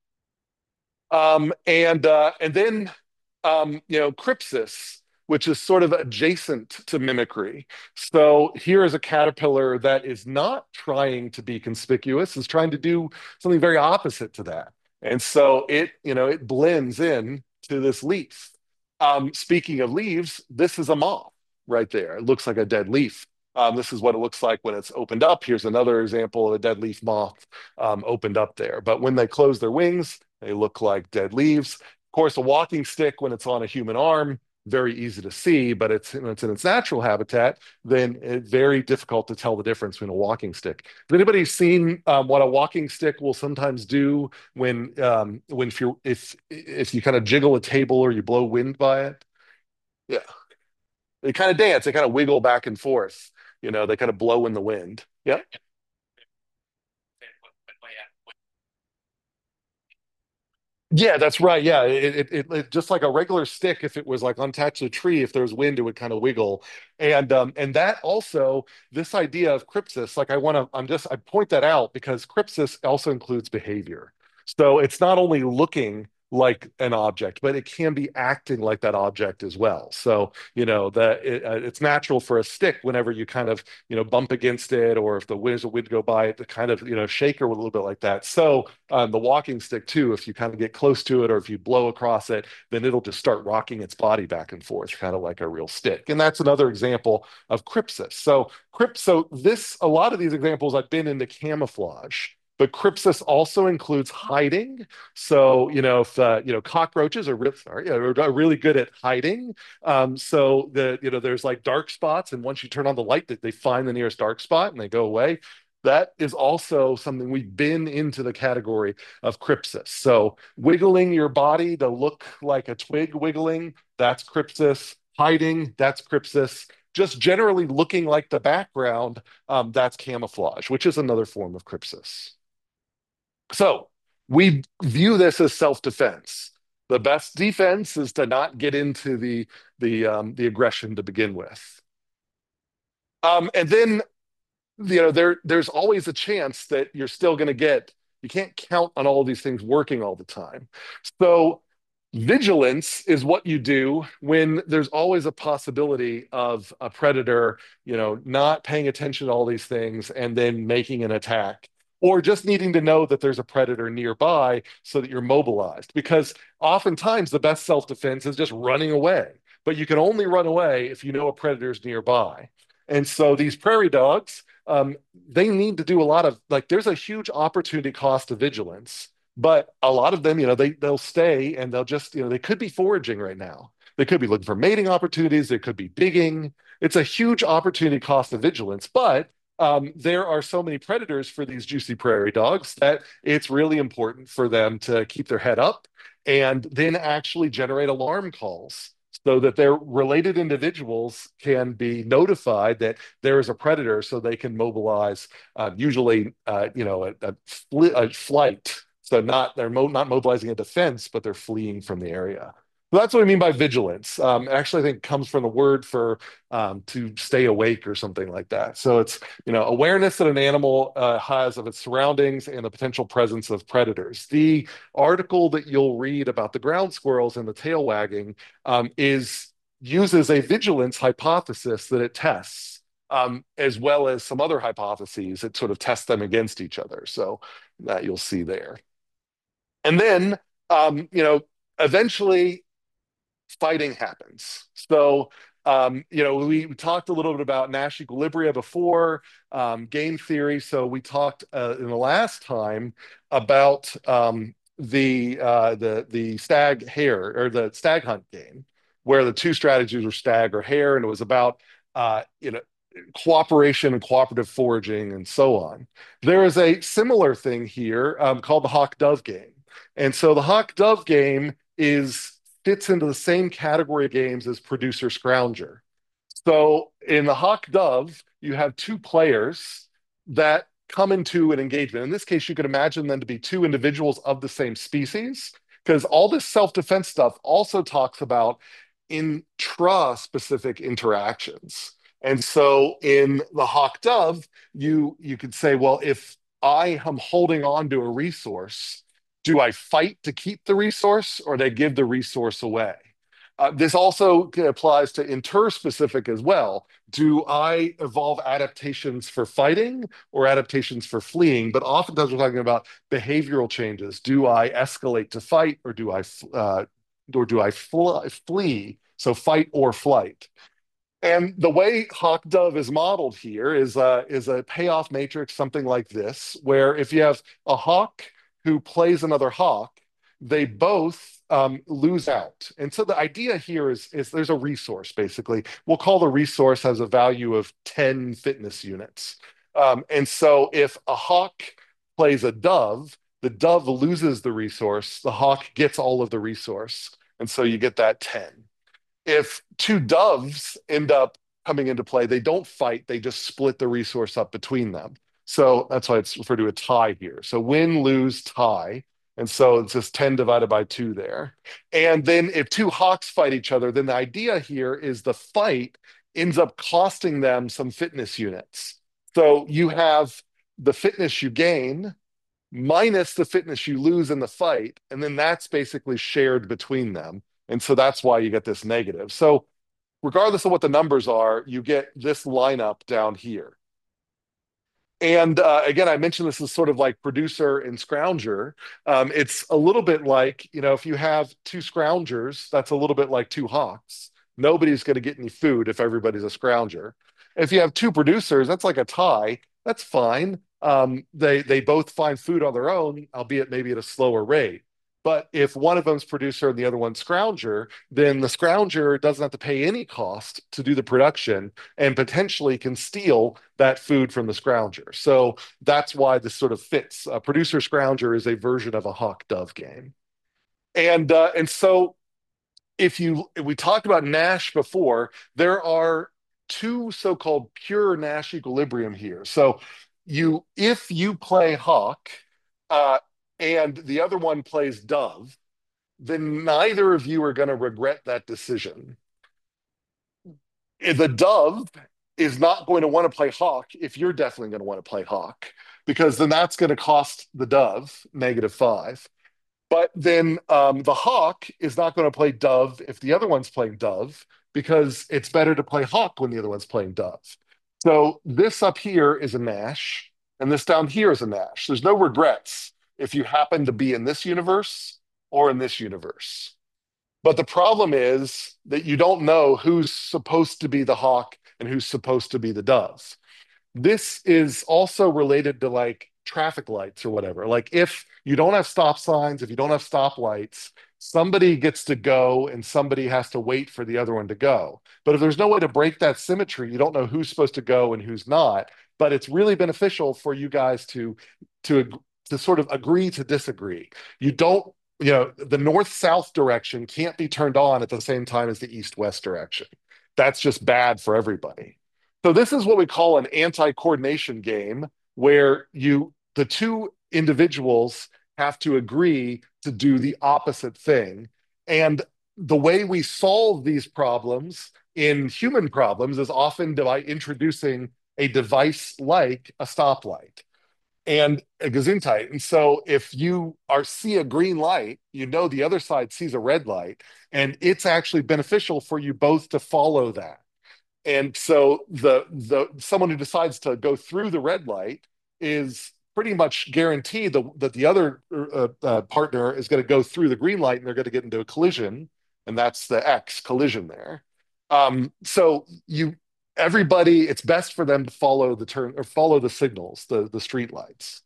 Um, and uh, and then um, you know, crypsis, which is sort of adjacent to mimicry. So here is a caterpillar that is not trying to be conspicuous, is trying to do something very opposite to that. And so it, you know, it blends in to this leaf. Um, speaking of leaves, this is a moth. right there. It looks like a dead leaf. Um, this is what it looks like when it's opened up. Here's another example of a dead leaf moth um, opened up there. But when they close their wings, they look like dead leaves. Of course, a walking stick, when it's on a human arm, very easy to see, but it's, when it's in its natural habitat, then it's very difficult to tell the difference between a walking stick. Has anybody seen um, what a walking stick will sometimes do when um, when if you if if you kind of jiggle a table or you blow wind by it? Yeah, they kind of dance, they kind of wiggle back and forth. You know, they kind of blow in the wind. Yeah. Yeah, that's right. Yeah, it, it, it, it- just like a regular stick, if it was like unattached to a tree, if there was wind, it would kind of wiggle. And um, and that also, this idea of crypsis, like I want to, I'm just, I point that out because crypsis also includes behavior. So it's not only looking like an object, but it can be acting like that object as well. So, you know, that it, uh, it's natural for a stick whenever you kind of, you know, bump against it, or if the wind, wind go by it, to kind of, you know, shake her a little bit like that. So um, the walking stick too, if you kind of get close to it or if you blow across it, then it'll just start rocking its body back and forth, kind of like a real stick. And that's another example of crypsis. So crypt, so this, a lot of these examples I've been into camouflage. But crypsis also includes hiding. So, you know, if uh, you know, cockroaches are, re- sorry, are really good at hiding. Um, so the, you know, there's like dark spots, and once you turn on the light, that they find the nearest dark spot and they go away. That is also something we've been into the category of crypsis. So wiggling your body to look like a twig wiggling, that's crypsis. Hiding, that's crypsis. Just generally looking like the background, um, that's camouflage, which is another form of crypsis. So we view this as self-defense. The best defense is to not get into the the um, the aggression to begin with. Um, and then you know there there's always a chance that you're still going to get, you can't count on all these things working all the time. So vigilance is what you do when there's always a possibility of a predator, you know, not paying attention to all these things and then making an attack, or just needing to know that there's a predator nearby so that you're mobilized. Because oftentimes the best self-defense is just running away, but you can only run away if you know a predator's nearby. And so these prairie dogs, um, they need to do a lot of, like, there's a huge opportunity cost of vigilance, but a lot of them, you know, they they'll stay and they'll just, you know, they could be foraging right now. They could be looking for mating opportunities. They could be digging. It's a huge opportunity cost of vigilance, but um, there are so many predators for these juicy prairie dogs that it's really important for them to keep their head up and then actually generate alarm calls so that their related individuals can be notified that there is a predator, so they can mobilize, uh, usually uh, you know, a, a, fl a flight. So not, they're mo not mobilizing a defense, but they're fleeing from the area. So that's what I mean by vigilance. Um, actually, I think it comes from the word for um, to stay awake or something like that. So it's, you know, awareness that an animal uh, has of its surroundings and the potential presence of predators. The article that you'll read about the ground squirrels and the tail wagging um, is uses a vigilance hypothesis that it tests, um, as well as some other hypotheses that sort of test them against each other. So that you'll see there. And then, um, you know, eventually fighting happens. So, um, you know, we, we talked a little bit about Nash equilibria before, um, game theory. So we talked uh, in the last time about um, the uh, the the stag hare, or the stag hunt game, where the two strategies were stag or hare, and it was about uh, you know, cooperation and cooperative foraging and so on. There is a similar thing here um, called the hawk dove game. And so the hawk dove game is fits into the same category of games as producer scrounger. So in the hawk dove, you have two players that come into an engagement. In this case, you could imagine them to be two individuals of the same species, because all this self-defense stuff also talks about intra-specific interactions. And so in the hawk dove, you you could say, well, if I am holding on to a resource, do I fight to keep the resource, or do I give the resource away? Uh, this also applies to interspecific as well. Do I evolve adaptations for fighting or adaptations for fleeing? But oftentimes we're talking about behavioral changes. Do I escalate to fight, or do I uh, or do I fl flee? So fight or flight. And the way Hawk Dove is modeled here is uh, is a payoff matrix, something like this, where if you have a hawk who plays another hawk, they both um, lose out. And so the idea here is, is there's a resource, basically. We'll call the resource has a value of ten fitness units. Um, and so if a hawk plays a dove, the dove loses the resource, the hawk gets all of the resource. And so you get that ten. If two doves end up coming into play, they don't fight, they just split the resource up between them. So that's why it's referred to a tie here. So win, lose, tie. And so it's just ten divided by two there. And then if two hawks fight each other, then the idea here is the fight ends up costing them some fitness units. So you have the fitness you gain minus the fitness you lose in the fight, and then that's basically shared between them. And so that's why you get this negative. So regardless of what the numbers are, you get this lineup down here. And uh, again, I mentioned this is sort of like producer and scrounger. Um, it's a little bit like, you know, if you have two scroungers, that's a little bit like two hawks. Nobody's going to get any food if everybody's a scrounger. If you have two producers, that's like a tie. That's fine. Um, they they both find food on their own, albeit maybe at a slower rate. But if one of them's producer and the other one's scrounger, then the scrounger doesn't have to pay any cost to do the production and potentially can steal that food from the scrounger. So that's why this sort of fits. A producer scrounger is a version of a hawk dove game. And uh, and so if you we talked about Nash before, there are two so-called pure Nash equilibrium here. So you if you play hawk uh, and the other one plays dove, then neither of you are going to regret that decision. The dove is not going to want to play hawk if you're definitely going to want to play hawk, because then that's going to cost the dove negative five. But then um, the hawk is not going to play dove if the other one's playing dove, because it's better to play hawk when the other one's playing dove. So this up here is a Nash, and this down here is a Nash. There's no regrets if you happen to be in this universe or in this universe. But the problem is that you don't know who's supposed to be the hawk and who's supposed to be the dove. This is also related to like traffic lights or whatever. Like if you don't have stop signs, if you don't have stoplights, somebody gets to go and somebody has to wait for the other one to go. But if there's no way to break that symmetry, you don't know who's supposed to go and who's not. But it's really beneficial for you guys to to to sort of agree to disagree. You don't, you know, the north-south direction can't be turned on at the same time as the east-west direction. That's just bad for everybody. So this is what we call an anti-coordination game, where you the two individuals have to agree to do the opposite thing. And the way we solve these problems in human problems is often by introducing a device like a stoplight and a Gesundheit. And so if you are see a green light, you know the other side sees a red light, and it's actually beneficial for you both to follow that. And so the the someone who decides to go through the red light is pretty much guaranteed the, that the other uh, uh, partner is going to go through the green light and they're going to get into a collision, and that's the X collision there. Um, so you everybody, it's best for them to follow the turn or follow the signals, the the street lights.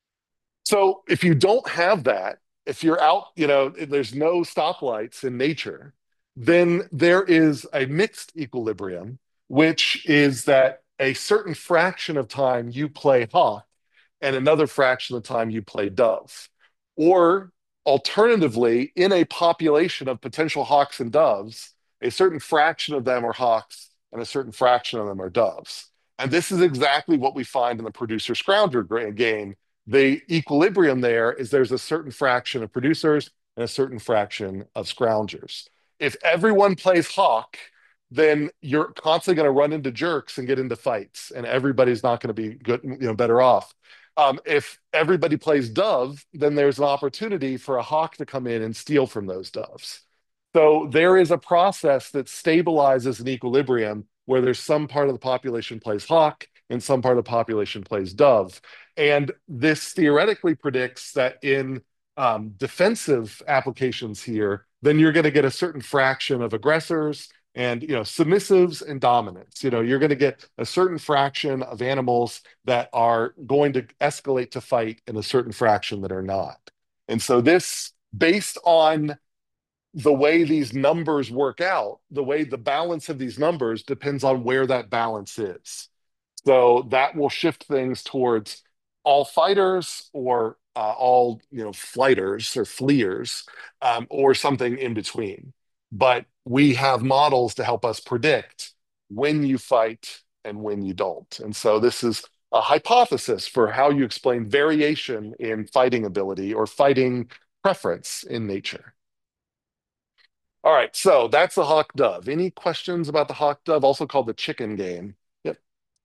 So if you don't have that, if you're out, you know, there's no stoplights in nature, then there is a mixed equilibrium, which is that a certain fraction of time you play hawk and another fraction of the time you play dove. Or alternatively, in a population of potential hawks and doves, a certain fraction of them are hawks and a certain fraction of them are doves. And this is exactly what we find in the producer scrounger game. The equilibrium there is there's a certain fraction of producers and a certain fraction of scroungers. If everyone plays hawk, then you're constantly going to run into jerks and get into fights, and everybody's not going to be good, you know, better off. Um, if everybody plays dove, then there's an opportunity for a hawk to come in and steal from those doves. So there is a process that stabilizes an equilibrium where there's some part of the population plays hawk and some part of the population plays dove. And this theoretically predicts that in um, defensive applications here, then you're going to get a certain fraction of aggressors And you know, submissives and dominants. You know, you're going to get a certain fraction of animals that are going to escalate to fight, and a certain fraction that are not. And so this, based on the way these numbers work out, the way the balance of these numbers depends on where that balance is. So that will shift things towards all fighters or uh, all you know flighters or fleers, um, or something in between. But we have models to help us predict when you fight and when you don't. And so this is a hypothesis for how you explain variation in fighting ability or fighting preference in nature. All right, so that's the hawk dove. Any questions about the hawk dove, also called the chicken game? Yep,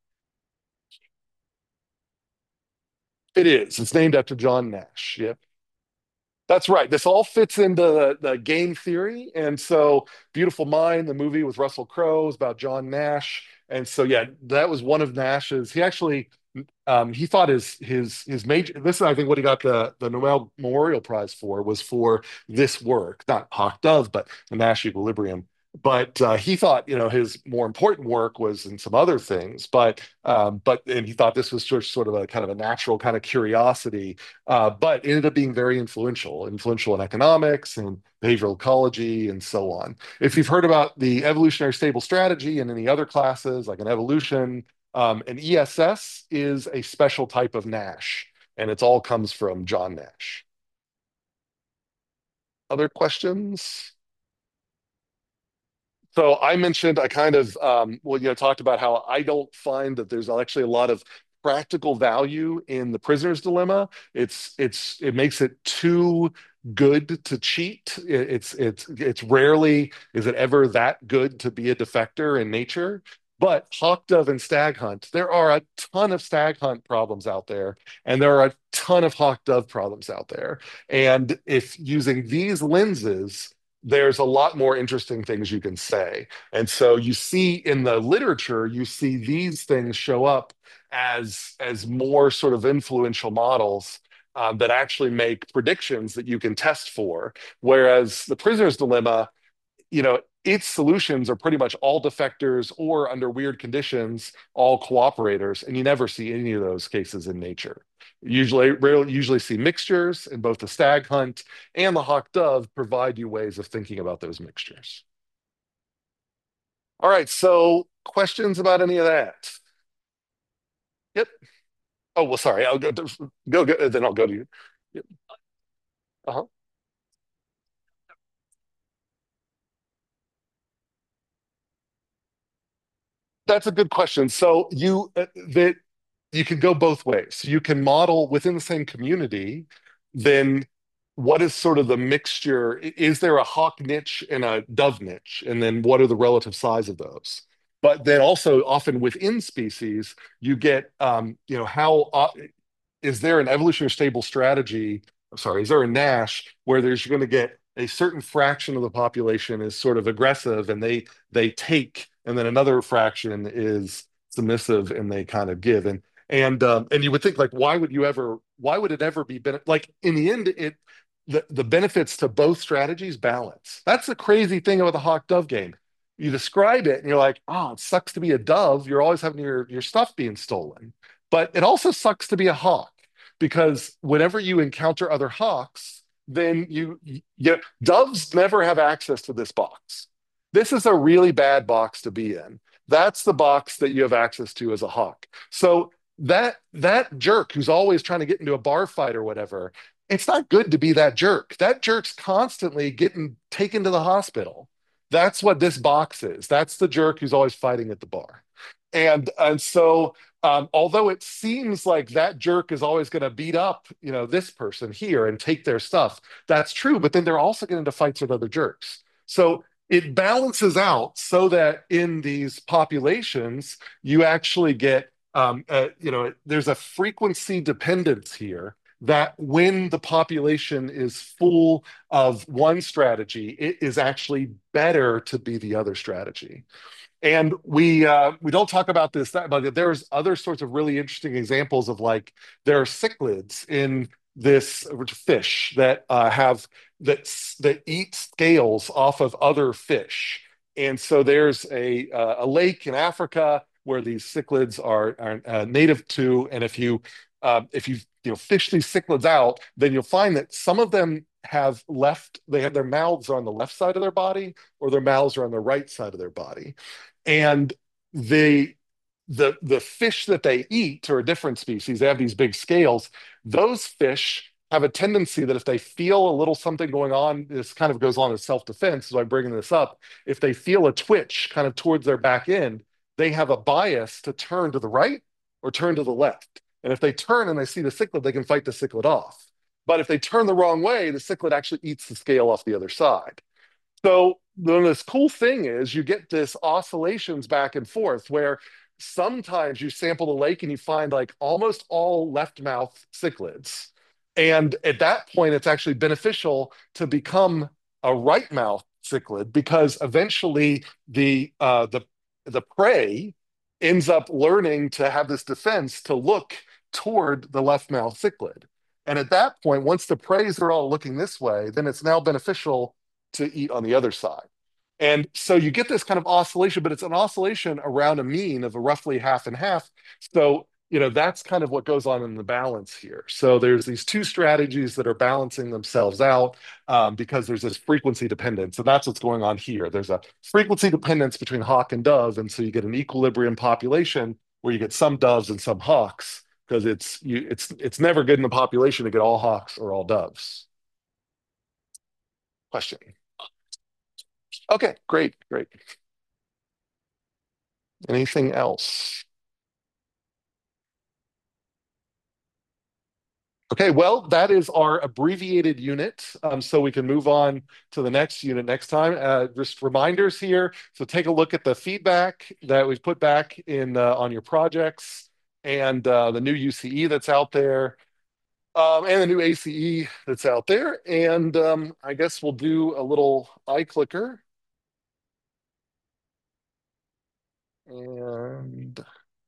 it is. It's named after John Nash. Yep. That's right. This all fits into the, the game theory. And so, Beautiful Mind, the movie with Russell Crowe, is about John Nash. And so, yeah, that was one of Nash's. He actually, um, he thought his his his major. This is, I think, what he got the the Nobel Memorial Prize for, was for this work, not Hawk Dove, but the Nash Equilibrium. But uh, he thought, you know, his more important work was in some other things. But um, but and he thought this was just sort of a kind of a natural kind of curiosity, uh, but ended up being very influential, influential in economics and behavioral ecology and so on. If you've heard about the evolutionary stable strategy and any other classes, like an evolution, um, an E S S is a special type of Nash, and it all comes from John Nash. Other questions? So I mentioned I kind of um, well, you know, talked about how I don't find that there's actually a lot of practical value in the prisoner's dilemma. It's it's it makes it too good to cheat. It- It's it's it's rarely is it ever that good to be a defector in nature. But hawk dove and stag hunt, there are a ton of stag hunt problems out there, and there are a ton of hawk dove problems out there. And if using these lenses, there's a lot more interesting things you can say. And so you see in the literature, you see these things show up as as more sort of influential models, um, that actually make predictions that you can test for. Whereas the prisoner's dilemma, you know, its solutions are pretty much all defectors or under weird conditions, all cooperators, and you never see any of those cases in nature. Usually, rarely, usually see mixtures, and both the stag hunt and the hawk dove provide you ways of thinking about those mixtures. All right, so questions about any of that? Yep. Oh, well, sorry. I'll go, go, go then I'll go to you. Yep. Uh-huh. That's a good question. So you uh, that you can go both ways. You can model within the same community, then what is sort of the mixture? Is there a hawk niche and a dove niche? And then what are the relative size of those? But then also often within species, you get um, you know, how uh, is there an evolutionary stable strategy? I'm sorry, is there a Nash where there's going to get a certain fraction of the population is sort of aggressive and they they take, and then another fraction is submissive and they kind of give. And and um, and you would think like, why would you ever? Why would it ever be ben- like in the end it the the benefits to both strategies balance. That's the crazy thing about the hawk dove game. You describe it and you're like, oh, it sucks to be a dove. You're always having your your stuff being stolen. But it also sucks to be a hawk, because whenever you encounter other hawks, then you, you doves never have access to this box. This is a really bad box to be in. That's the box that you have access to as a hawk. So that that jerk who's always trying to get into a bar fight or whatever, it's not good to be that jerk. That jerk's constantly getting taken to the hospital. That's what this box is. That's the jerk who's always fighting at the bar. And and so um, although it seems like that jerk is always going to beat up, you know, this person here and take their stuff, that's true. But then they're also getting into fights with other jerks. So it balances out so that in these populations, you actually get, um, uh, you know, there's a frequency dependence here, that when the population is full of one strategy, it is actually better to be the other strategy. And we uh, we don't talk about this, that, but there's other sorts of really interesting examples of, like, there are cichlids in this fish that uh, have that that eat scales off of other fish, And so there's a uh, a lake in Africa where these cichlids are, are uh, native to, and if you uh, if you you know fish these cichlids out, then you'll find that some of them have left they have their mouths are on the left side of their body, or their mouths are on the right side of their body, and they the the fish that they eat are a different species. They have these big scales. Those fish have a tendency that if they feel a little something going on, this kind of goes on as self-defense, so I'm bringing this up. If they feel a twitch kind of towards their back end, they have a bias to turn to the right or turn to the left. And if they turn and they see the cichlid, they can fight the cichlid off. But if they turn the wrong way, the cichlid actually eats the scale off the other side. So then this cool thing is you get this oscillations back and forth where sometimes you sample the lake and you find like almost all left mouth cichlids. And at that point, it's actually beneficial to become a right mouth cichlid because eventually the uh, the the prey ends up learning to have this defense to look toward the left mouth cichlid. And at that point, once the preys are all looking this way, then it's now beneficial to eat on the other side. And so you get this kind of oscillation, but it's an oscillation around a mean of a roughly half and half. So, you know, that's kind of what goes on in the balance here. So there's these two strategies that are balancing themselves out um, because there's this frequency dependence. And that's what's going on here. There's a frequency dependence between hawk and dove. And so you get an equilibrium population where you get some doves and some hawks because it's you, it's it's never good in the population to get all hawks or all doves. Question. Okay, great, great. Anything else? Okay, well, that is our abbreviated unit. Um, so we can move on to the next unit next time. Uh, just reminders here. So take a look at the feedback that we've put back in uh, on your projects and uh, the new U C E that's out there um, and the new A C E that's out there. And um, I guess we'll do a little iClicker. And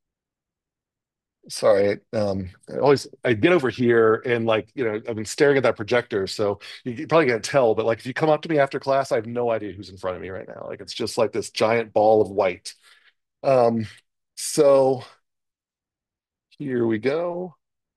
sorry, um, I always I get over here and like you know I've been staring at that projector, so you you probably can't tell, but like if you come up to me after class, I have no idea who's in front of me right now. Like it's just like this giant ball of white. Um, so here we go.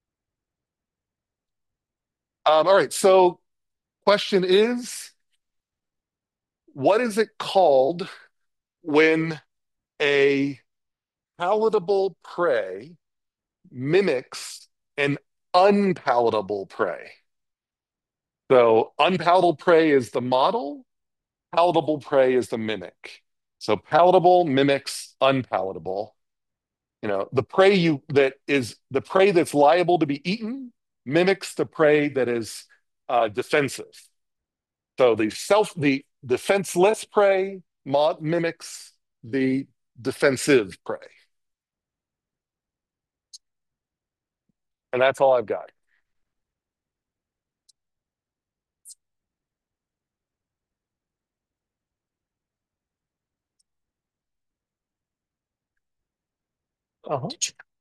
Um, all right. So question is, what is it called when a palatable prey mimics an unpalatable prey? So unpalatable prey is the model. Palatable prey is the mimic. So palatable mimics unpalatable. You know, the prey you that is the prey that's liable to be eaten mimics the prey that is uh, defensive. So the self the defenseless prey mod mimics the defensive prey. And that's all I've got. Uh-huh.